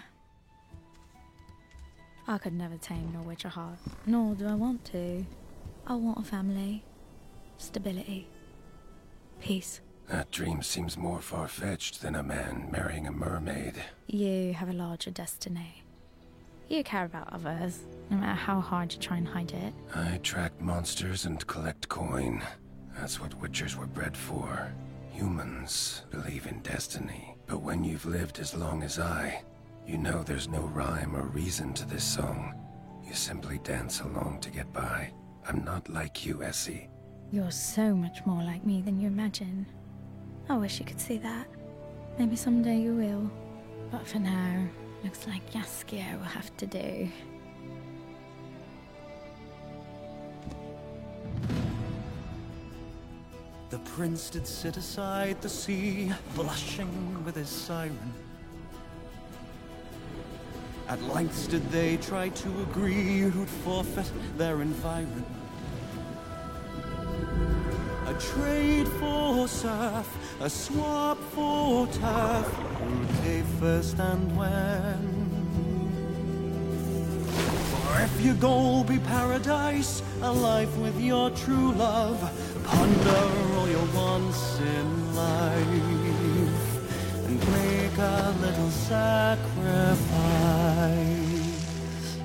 I could never tame nor witch a heart, nor do I want to. I want a family, stability, peace. That dream seems more far-fetched than a man marrying a mermaid. You have a larger destiny. You care about others, no matter how hard you try and hide it. I track monsters and collect coin. That's what witchers were bred for. Humans believe in destiny. But when you've lived as long as I, you know there's no rhyme or reason to this song. You simply dance along to get by. I'm not like you, Essie. You're so much more like me than you imagine. I wish you could see that. Maybe someday you will. But for now, looks like Jaskier will have to do. The prince did sit aside the sea, blushing with his siren. At length did they try to agree who'd forfeit their environ. A trade for surf, a swap for turf, who'd pay first and when? For if your goal be paradise, a life with your true love, ponder all your wants in life, and make a little sacrifice.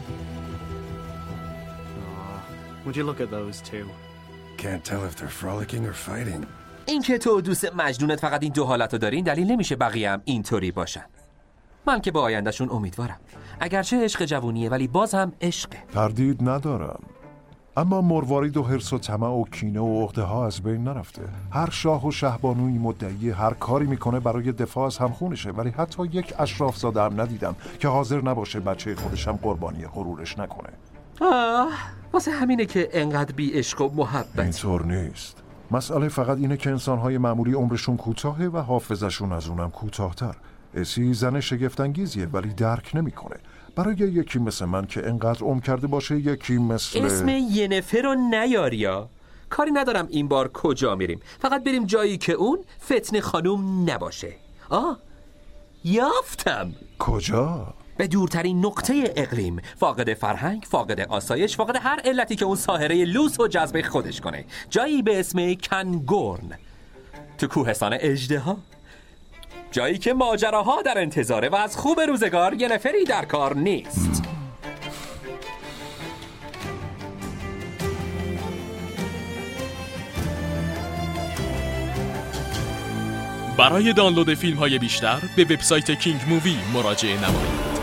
Aw, would you look at those two? Can't tell if they're frolicking or fighting. این که تو دوست مجنونت فقط این دو حالتو دارین دلیل نمیشه بقیه هم اینطوری باشن. من که با آیندهشون امیدوارم. اگرچه عشق جوونیه ولی باز هم عشقه. تردید ندارم. اما مروارید و حرص و طمع و کینه و عقده ها از بین نرفته. هر شاه و شهبانوی مدعی هر کاری میکنه برای دفاع از همخونشه، ولی حتی یک اشراف زاده هم ندیدم که حاضر نباشه بچه خودشم قربانی غرورش نکنه. آه، واسه همینه که انقدر بی عشق و محبت. اینطور نیست. مسئله فقط اینه که انسان‌های معمولی عمرشون کوتاهه و حافظشون از اونم کوتاه‌تر. اسی زن شگفت‌انگیزیه ولی درک نمی‌کنه. برای یکی مثل من که انقدر عمر کرده باشه، یکی مثل اسم ینفر رو نیاریا. کاری ندارم این بار کجا میریم، فقط بریم جایی که اون فتنه خانوم نباشه. آه یافتم. کجا؟ به دورترین نقطه اقلیم، فاقد فرهنگ، فاقد آسایش، فاقد هر علتی که اون ساحره لوس و جذب خودش کنه. جایی به اسم کنگورن تو کوهستان اژدها، جایی که ماجراها در انتظاره و از خوب روزگار یه نفری در کار نیست. برای دانلود فیلم های بیشتر به وبسایت کینگ مووی مراجعه نمایید.